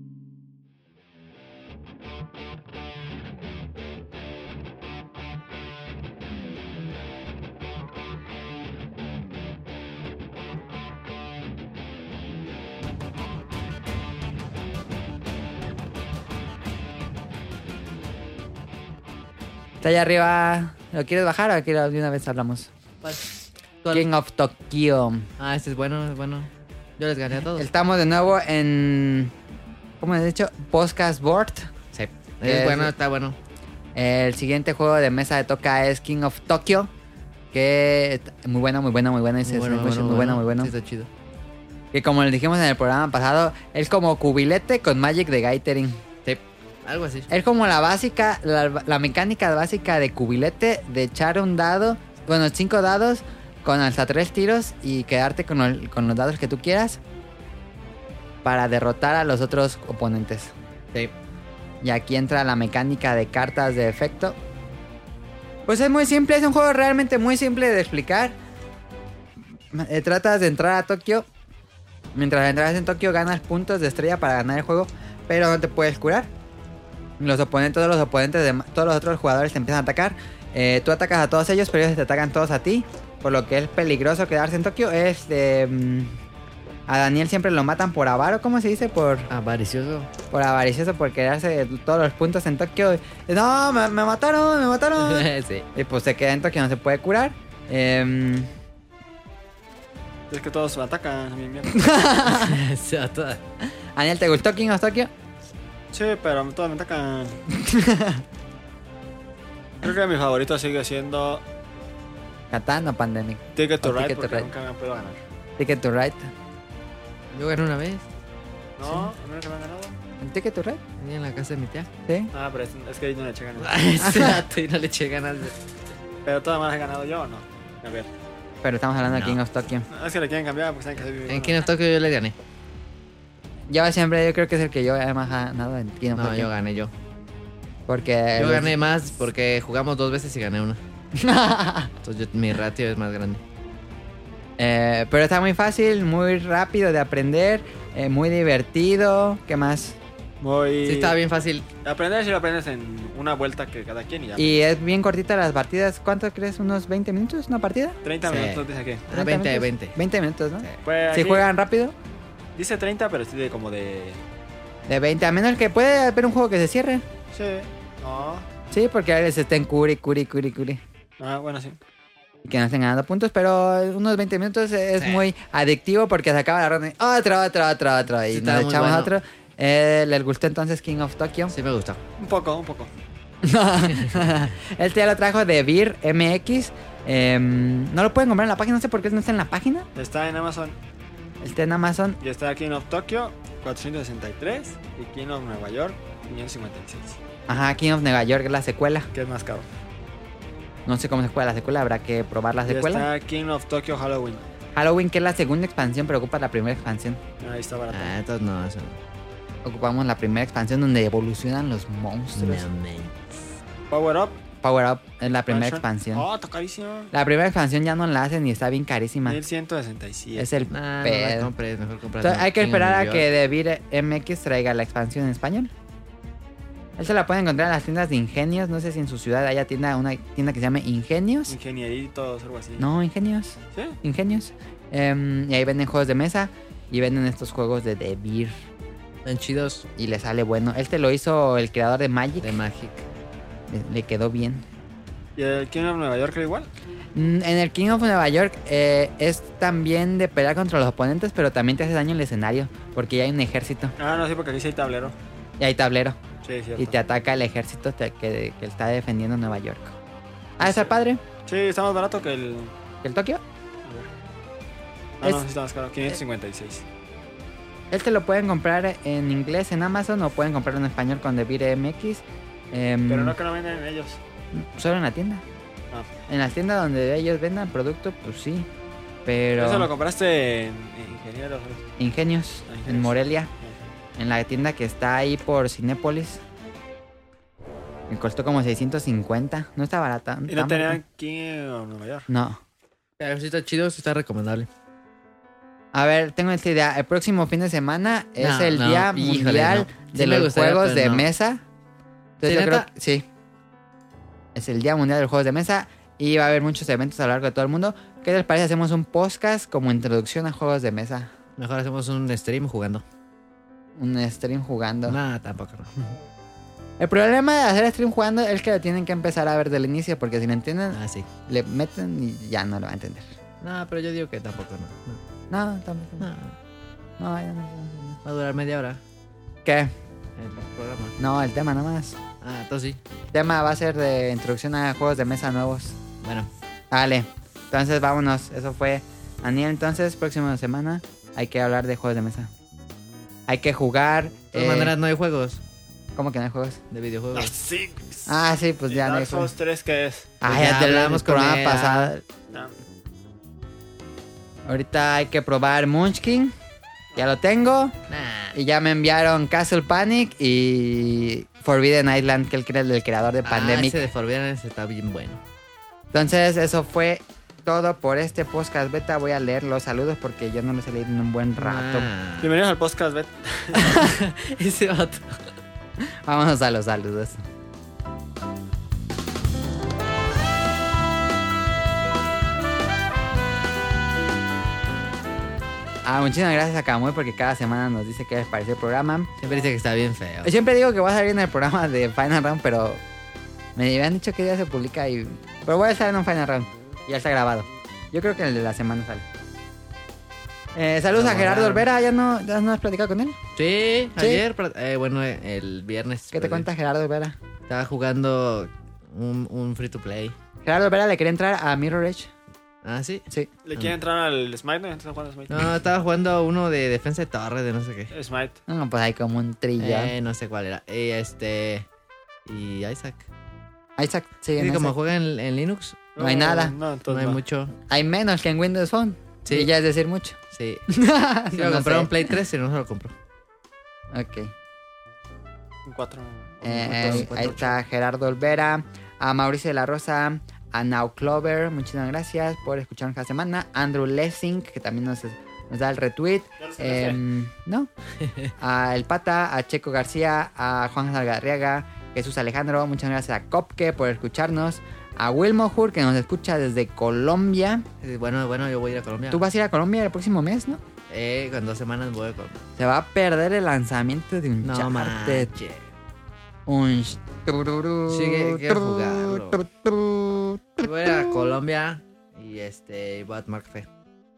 Está allá arriba. ¿Lo quieres bajar o aquí de una vez hablamos? ¿Cuál? King of Tokyo. Ah, este es bueno, es bueno. Yo les gané a todos. Estamos de nuevo en. ¿Cómo he dicho? Podcast Board. Sí. Es- Es bueno, está bueno. El siguiente juego de mesa de toca es King of Tokyo. Que está muy bueno, muy bueno, muy bueno. Dice, muy, bueno, muy bueno, muy bueno. Sí, está chido. Que como les dijimos en el programa pasado, es como cubilete con Magic de Gathering. Sí. Algo así. Es como la básica, la, la mecánica básica de cubilete, de echar un dado, bueno, cinco dados con hasta tres tiros y quedarte con, el- con los dados que tú quieras para derrotar a los otros oponentes. Sí. Y aquí entra la mecánica de cartas de efecto. Pues es muy simple, es un juego realmente muy simple de explicar. Eh, tratas de entrar a Tokio. Mientras entras en Tokio ganas puntos de estrella para ganar el juego, pero no te puedes curar. Los oponentes, todos los oponentes de todos los otros jugadores te empiezan a atacar. Eh, tú atacas a todos ellos, pero ellos te atacan todos a ti. Por lo que es peligroso quedarse en Tokio. Es de... mm, A Daniel siempre lo matan por avaro, ¿cómo se dice? Por, Avaricioso. por avaricioso, por quererse todos los puntos en Tokio. No, me, me mataron, me mataron. Sí. Y pues se queda en Tokio, no se puede curar. Eh, Es que todos me atacan a mi mierda. Se va toda. Daniel, ¿te gustó King of Tokyo? Sí, pero todos me atacan. Creo que mi favorito sigue siendo Catán o Pandemic. Ticket to O Ride Ticket to porque Ride. nunca me puedo ganar. Ticket to Ride. Yo gané una vez. No, ¿a mí no me han ganado? ¿En Ticket to Ride? Ahí en la casa de mi tía. Sí. Ah, pero es, es que ahí no le eché ganas. Exacto, y no le eché ganas. de- Pero todas más he ganado yo o no. A ver. Pero estamos hablando de No. King of Tokyo. Es que le quieren cambiar porque saben que soy En King of Tokyo yo le gané. Yo siempre, yo creo que es el que yo he más ganado en King of No, Tokyo. yo gané yo. Porque... Yo gané más porque jugamos dos veces y gané una. Entonces yo- mi ratio es más grande. Eh, pero está muy fácil, muy rápido de aprender, eh, muy divertido. ¿Qué más? Muy... Sí, estaba bien fácil. Aprender si lo aprendes en una vuelta que cada quien y ya. Y es bien cortita las partidas. ¿Cuánto crees? ¿Unos veinte minutos una partida? treinta Sí. minutos dice aquí. Ah, ¿treinta veinte, minutos? veinte. veinte minutos, ¿no? Sí. Pues Si aquí juegan rápido, dice treinta, pero sí de como de... de veinte. A menos que puede haber un juego que se cierre. Sí. No. Sí, porque a veces estén curi, curi, curi, curi. Ah, bueno, sí. Y que no estén ganando puntos, pero unos veinte minutos es Sí. muy adictivo porque se acaba la ronda y otro, otro, otro, otro. Y Sí, nos está muy echamos bueno. otro. Eh, ¿Les gustó entonces King of Tokyo? Sí me gustó. Un poco, un poco. Este ya lo trajo de Beer M X. Eh, no lo pueden comprar en la página, no sé por qué no está en la página. Está en Amazon Está en Amazon. y está King of Tokyo cuatrocientos sesenta y tres y King of Nueva York quinientos cincuenta y seis. Ajá, King of Nueva York es la secuela. ¿Qué es más caro? No sé cómo se juega la secuela, habrá que probar la Y secuela. está King of Tokyo Halloween. Halloween, que es la segunda expansión, pero ocupa la primera expansión. Ahí está barato. Ah, entonces no, eso no. Ocupamos la primera expansión donde evolucionan los monstruos. Power Up. Power Up es la primera Mansion. expansión. Oh, está carísimo. La primera expansión ya no la hacen y está bien carísima. mil ciento sesenta y siete. Es el Nah, no la pedo. compres, mejor compras. Entonces, hay que King of esperar a New que York. Devir M X traiga la expansión en español. Él se la puede encontrar en las tiendas de Ingenios. No sé si en su ciudad haya tienda, una tienda que se llame Ingenios. Ingenieritos, algo así. No, Ingenios. ¿Sí? Ingenios. Em, y ahí venden juegos de mesa y venden estos juegos de Devir. Están chidos Y le sale bueno. Este lo hizo el creador de Magic. de Magic. Le, le quedó bien. ¿Y el King of Nueva York era igual? Mm, En el King of Nueva York eh, es también de pelear contra los oponentes, pero también te hace daño el escenario. Porque ya hay un ejército Ah, no, sí, porque aquí sí hay tablero. y hay tablero. Sí, cierto. Y te ataca el ejército te- que, que está defendiendo Nueva York. Ah, está padre. Sí, está más barato que el... ¿El Tokio? Ah, no, Es- sí está más caro. quinientos cincuenta y seis. Este lo pueden comprar en inglés en Amazon o pueden comprarlo en español con Devir M X. Em, Pero no que no venden ellos. Solo en la tienda. Ah. En las tiendas donde ellos vendan producto, pues sí. Pero... Eso lo compraste en Ingenieros. ¿no? Ingenios, Ah, en Ingenios. Morelia. En la tienda que está ahí por Cinépolis. Me costó como seiscientos cincuenta. No está barata. Y está no tenían barata. King of Nueva York. No. Pero sí está chido, sí está recomendable. A ver, tengo esta idea. El próximo fin de semana es No, el no, Día híjole, Mundial no. de Sí me los gustaría, Juegos pero de no. Mesa. Entonces ¿Sí, yo creo neta? que sí. Es el Día Mundial de los Juegos de Mesa y va a haber muchos eventos a lo largo de todo el mundo. ¿Qué les parece? Hacemos un podcast como introducción a juegos de mesa. Mejor hacemos un stream jugando. Un stream jugando. Nah, tampoco no. El problema de hacer stream jugando es que lo tienen que empezar a ver del inicio porque si lo entienden, Ah, sí. le meten y ya no lo va a entender. No, pero yo digo que tampoco no. No, tampoco. No, no. No, ya no, no. Va a durar media hora ¿Qué? el programa. No, el tema nomás. Ah, entonces sí. El tema va a ser de introducción a juegos de mesa nuevos. Bueno, Vale, entonces vámonos. Eso fue Daniel. Entonces, próxima semana hay que hablar de juegos de mesa. Hay que jugar. de todas eh, maneras no hay juegos ¿Cómo que no hay juegos? de Ah, videojuegos. sí. Ah, sí, pues ¿Y ya no hay Dark juegos. Souls tres qué es? Ah, Pues ya, ya te hablamos hablamos con programa él, ah. pasado. No. Ahorita hay que probar Munchkin. Ya lo tengo. Nah. Y ya me enviaron Castle Panic y Forbidden Island, que es el creador de Ah, Pandemic. ese de Forbidden ese está bien bueno. Entonces, eso fue todo por este podcast beta. Voy a leer los saludos porque yo no los he leído en un buen rato. Ah. Bienvenidos al podcast, Bet. Ese vato. Vámonos a los saludos. Ah, muchísimas gracias a Camuy porque cada semana nos dice qué les pareció el programa. Siempre dice que está bien feo. Siempre digo que voy a salir en el programa de Final Round, pero me habían dicho que día se publica y... Pero voy a estar en un Final Round. Ya está grabado. Yo creo que el de la semana sale. Eh, saludos Ah, a Gerardo bueno. Olvera. ¿Ya no, ¿Ya no has platicado con él? Sí, Sí. ayer, pra- eh, bueno, eh, el viernes. ¿Qué te perdón. cuenta Gerardo Olvera? Estaba jugando un, un free to play. Gerardo Olvera le quería entrar a Mirror Edge. Ah, sí. Sí. ¿Le quiere entrar al Smite? ¿No? ¿Estás jugando Smite? No, estaba jugando uno de defensa de torre, de no sé qué. Smite. No, pues hay como un trillón. Eh, no sé cuál era. Y este. Y Isaac. Isaac, sí, Sí, en como ese. juega en, en Linux, No hay nada. No, no entonces hay no. mucho. Hay menos que en Windows Phone. Sí. Y ya es decir mucho. Sí. No, Si lo no compraron sé. Play tres y no se lo compró. Ok. Un cuatro. Eh, un ahí cuatro, está Gerardo Olvera, a Mauricio de la Rosa, a Now Clover, muchísimas gracias por escucharnos cada semana. Andrew Lessing, que también nos, nos da el retweet. Ya lo sacaste. Em, no. A El Pata, a Checo García, a Juan Salgarriaga, Jesús Alejandro, muchas gracias a Copke por escucharnos. A Wilmo Hur, que nos escucha desde Colombia. Eh, Bueno, bueno, yo voy a ir a Colombia. Tú vas a ir a Colombia el próximo mes, ¿no? Eh, con dos semanas voy a Colombia. Se va a perder el lanzamiento de un No Uncharted. manches. Un... Sí, que- quiero jugarlo. Voy a ir a Colombia y este. Voy a tomar café.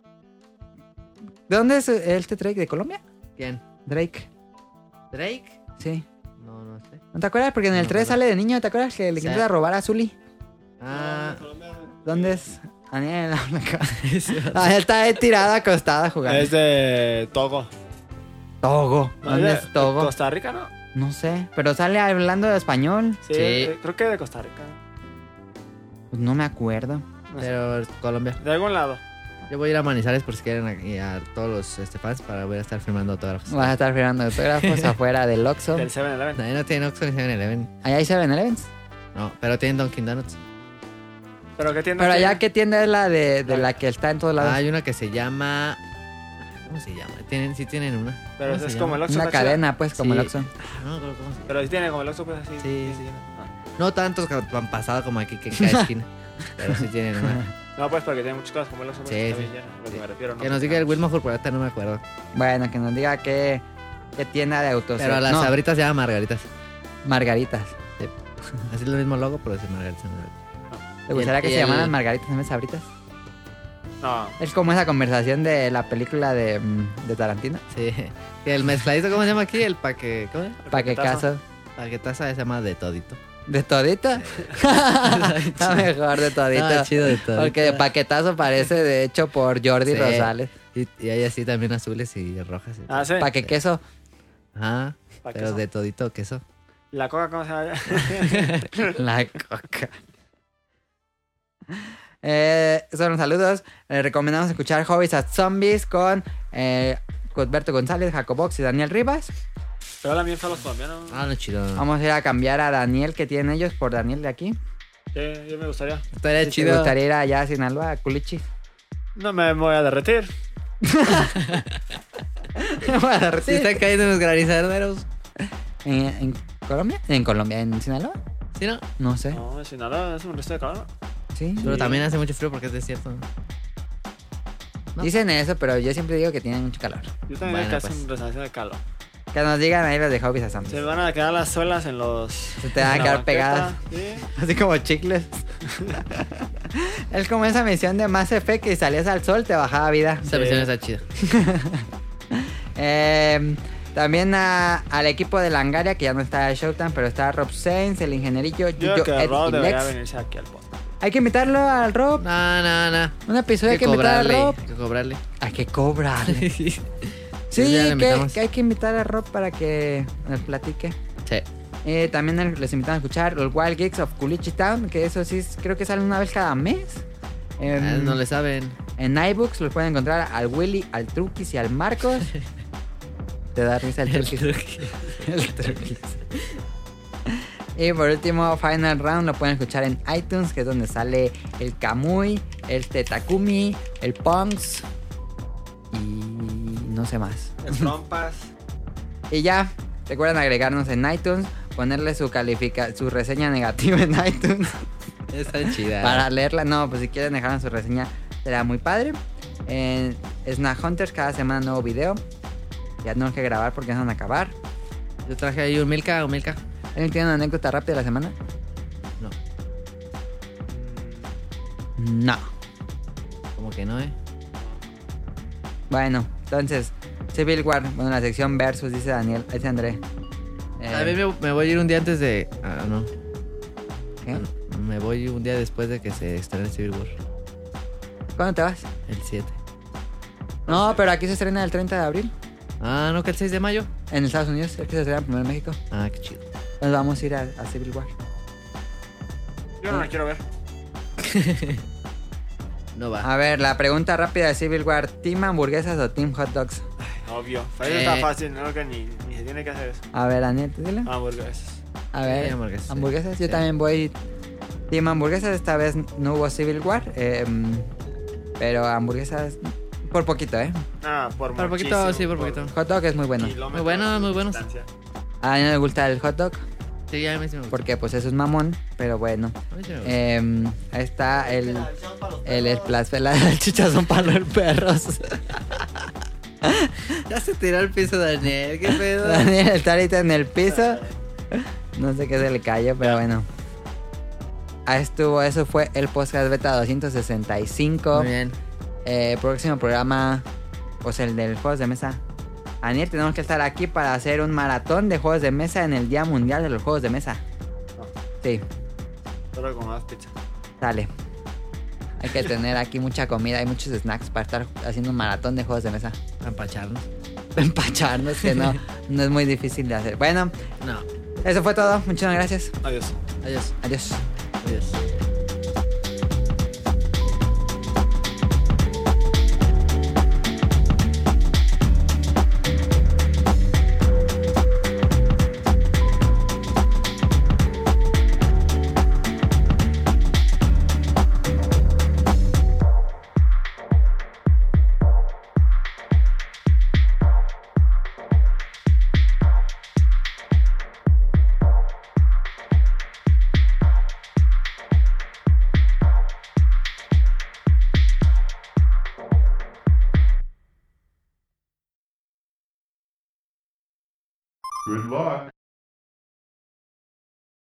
¿De dónde es este Drake? ¿De Colombia? ¿Quién? Drake. ¿Drake? Sí. No, no sé. ¿No te acuerdas? Porque en el No me tres acuerdo. sale de niño, ¿te acuerdas? Que le Sí. intenta robar a Zully. Ah. ¿Dónde es? Daniel. Ah, está ahí tirada, acostada jugando. Es de Togo. Togo. No, ¿Dónde de- es Togo? de Costa Rica, ¿no? No sé. Pero sale hablando español. Sí, Sí. eh, creo que de Costa Rica. Pues no me acuerdo. No sé. Pero Colombia. De algún lado. Yo voy a ir a Manizales por si quieren a, y a todos los este, fans para voy a estar firmando autógrafos. Vas a estar firmando autógrafos afuera del Oxxo. Del seven eleven. Ahí no tienen Oxxo ni seven eleven. Allá hay seven elevens. No, pero tienen Dunkin' Donuts. Pero ¿qué tienda Pero allá, tiene? ¿qué tienda es la de, de la que está en todos lados? Ah, hay una que se llama. ¿Cómo se llama? Tienen, sí tienen una. Pero ¿Cómo es se como el llama? Oxxo. Una está chida. cadena, pues, como Sí. el Oxxo. Ah, no, creo cómo se llama. Pero sí tiene como el Oxxo, pues así. Sí. sí. No tantos que han pasado como aquí que en cada esquina. Pero sí tienen una. No, pues porque tiene muchas cosas como el Oxxo. pues, Sí, está sí. bien lleno, a lo que me refiero. ¿no? Que nos diga el Wilma por ahorita no me acuerdo. Bueno, que nos diga qué, qué tienda de autos. Pero las no, sabritas se llaman margaritas. Margaritas. Así es el mismo logo, pero es margaritas. ¿Te gustaría Y que el- se y el- llamaran margaritas en vez de sabritas? No. Es como esa conversación de la película de, mm, de Tarantino. Sí. Y el mezcladito, ¿cómo se llama aquí? El paque. ¿Cómo es? ¿Para qué caso? Paquetaza se llama de todito. ¿De todito? Está mejor de todito. Ah, chido de todito. Porque de paquetazo parece de hecho por Jordi Sí. Rosales. Y, y hay así también azules y rojas. y- Ah, sí. ¿Para qué queso? Ajá. ¿Pa' Pero queso? de todito queso. ¿La coca cómo se llama? La coca. Eh, son los saludos. Les recomendamos escuchar Hobbies at Zombies con eh, Cuthberto González, Jacobox y Daniel Rivas. Pero la mía fue a los colombianos. Ah, no, chido. Vamos a ir a cambiar a Daniel que tienen ellos por Daniel de aquí. Sí, yo me gustaría. Estaría Si te chido. gustaría ir allá a Sinaloa, a Culichi. No me voy a derretir. Voy a Sí, derretir. están cayendo los granizaderos. ¿En, en Colombia? ¿En Colombia? ¿En Sinaloa? ¿Sí, no? No sé. No, si nada, es un resto de calor. Sí. Pero también hace mucho frío porque es desierto. ¿no? Dicen eso, pero yo siempre digo que tienen mucho calor. Yo también Bueno, casi pues. en resonancia de calor. Que nos digan ahí los de Hobbies at Zombies. Se me van a quedar las suelas en los. Se te van a en la quedar banqueta, pegadas. Sí. Así como chicles. Es como esa misión de Mass Effect que salías al sol, te bajaba vida. Esa misión está chida. Eh, también a- al equipo de Langaria, que ya no está Showtime, pero está Rob Sainz, el ingenierillo, Yo creo Yuyo, que Ed Rob y debería Lex. venirse aquí al podcast. Hay que invitarlo al Rob. No, no, no. Un episodio hay Hay que que invitar al cobrarle. Rob. Hay que cobrarle. Hay que cobrarle. Sí, Ya le que, invitamos. que hay que invitar a Rob para que nos platique. Sí. Eh, también les invitamos a escuchar los Wild Geeks of Culichi Town, que eso sí es- creo que sale una vez cada mes. Em, Ah, no le saben. En iBooks los pueden encontrar al Willy, al Truquis y al Marcos. Te da risa el Truquis. El Truquis. Y por último, Final Round lo pueden escuchar en iTunes, que es donde sale el Kamui, el Tetakumi, el Punks y no sé más. El trompas. Y ya, recuerden agregarnos en iTunes, ponerle su califica su reseña negativa en iTunes Está chida. para leerla. No, pues si quieren dejarnos su reseña será muy padre. Eh, Snack Hunters, cada semana nuevo video. Ya no hay que grabar porque no van a acabar. Yo traje ahí un Milka, un Milka. ¿Alguien tiene una anécdota rápida de la semana? No, No. como que no, ¿eh? Bueno, entonces, Civil War, bueno, la sección versus, dice Daniel, dice André. Eh, A mí me, me voy a ir un día antes de... Ah, no. ¿qué? Me voy un día después de que se estrene Civil War. ¿Cuándo te vas? El siete. No, pero aquí se estrena el treinta de abril. Ah, ¿no que el seis de mayo? En Estados Unidos, es que se estrena primero en México. Ah, qué chido. Nos vamos a ir a, a Civil War. Yo no la quiero ver. No va. A ver, la pregunta rápida de Civil War: ¿Team hamburguesas o Team hot dogs? Obvio. Eso Eh. está fácil, no que ni, ni se tiene que hacer eso. A ver, Daniel, ¿tú dile? Hamburguesas. A ver, Sí, hamburguesas, sí. hamburguesas. Yo Sí. también voy Team hamburguesas. Esta vez no hubo Civil War. eh, pero hamburguesas por poquito, ¿eh? Ah, por Por poquito, muchísimo, sí, por poquito. Hot dog es muy bueno. kilómetros Muy bueno, muy de buenos. distancia. A Daniel le gusta el hot dog Sí, ya me sí me gusta. porque pues es un mamón, pero bueno. A mí sí me gusta. Eh, ahí está el el, el las las salchichas son para los perros. Ya se tiró al piso Daniel, qué pedo. Daniel está ahorita en el piso. No sé qué se le cayó, pero bueno. Ahí estuvo, eso fue el podcast beta doscientos sesenta y cinco. Muy bien. Eh, próximo programa, pues el del juegos de mesa. Daniel, tenemos que estar aquí para hacer un maratón de juegos de mesa en el Día Mundial de los Juegos de Mesa. Sí, Solo con más pizza. dale. Hay que tener aquí mucha comida, hay muchos snacks para estar haciendo un maratón de juegos de mesa. A empacharnos. Empacharnos, que no, no es muy difícil de hacer. Bueno, No. eso fue todo. Muchas gracias. Adiós. Adiós. Adiós. Adiós. Good luck.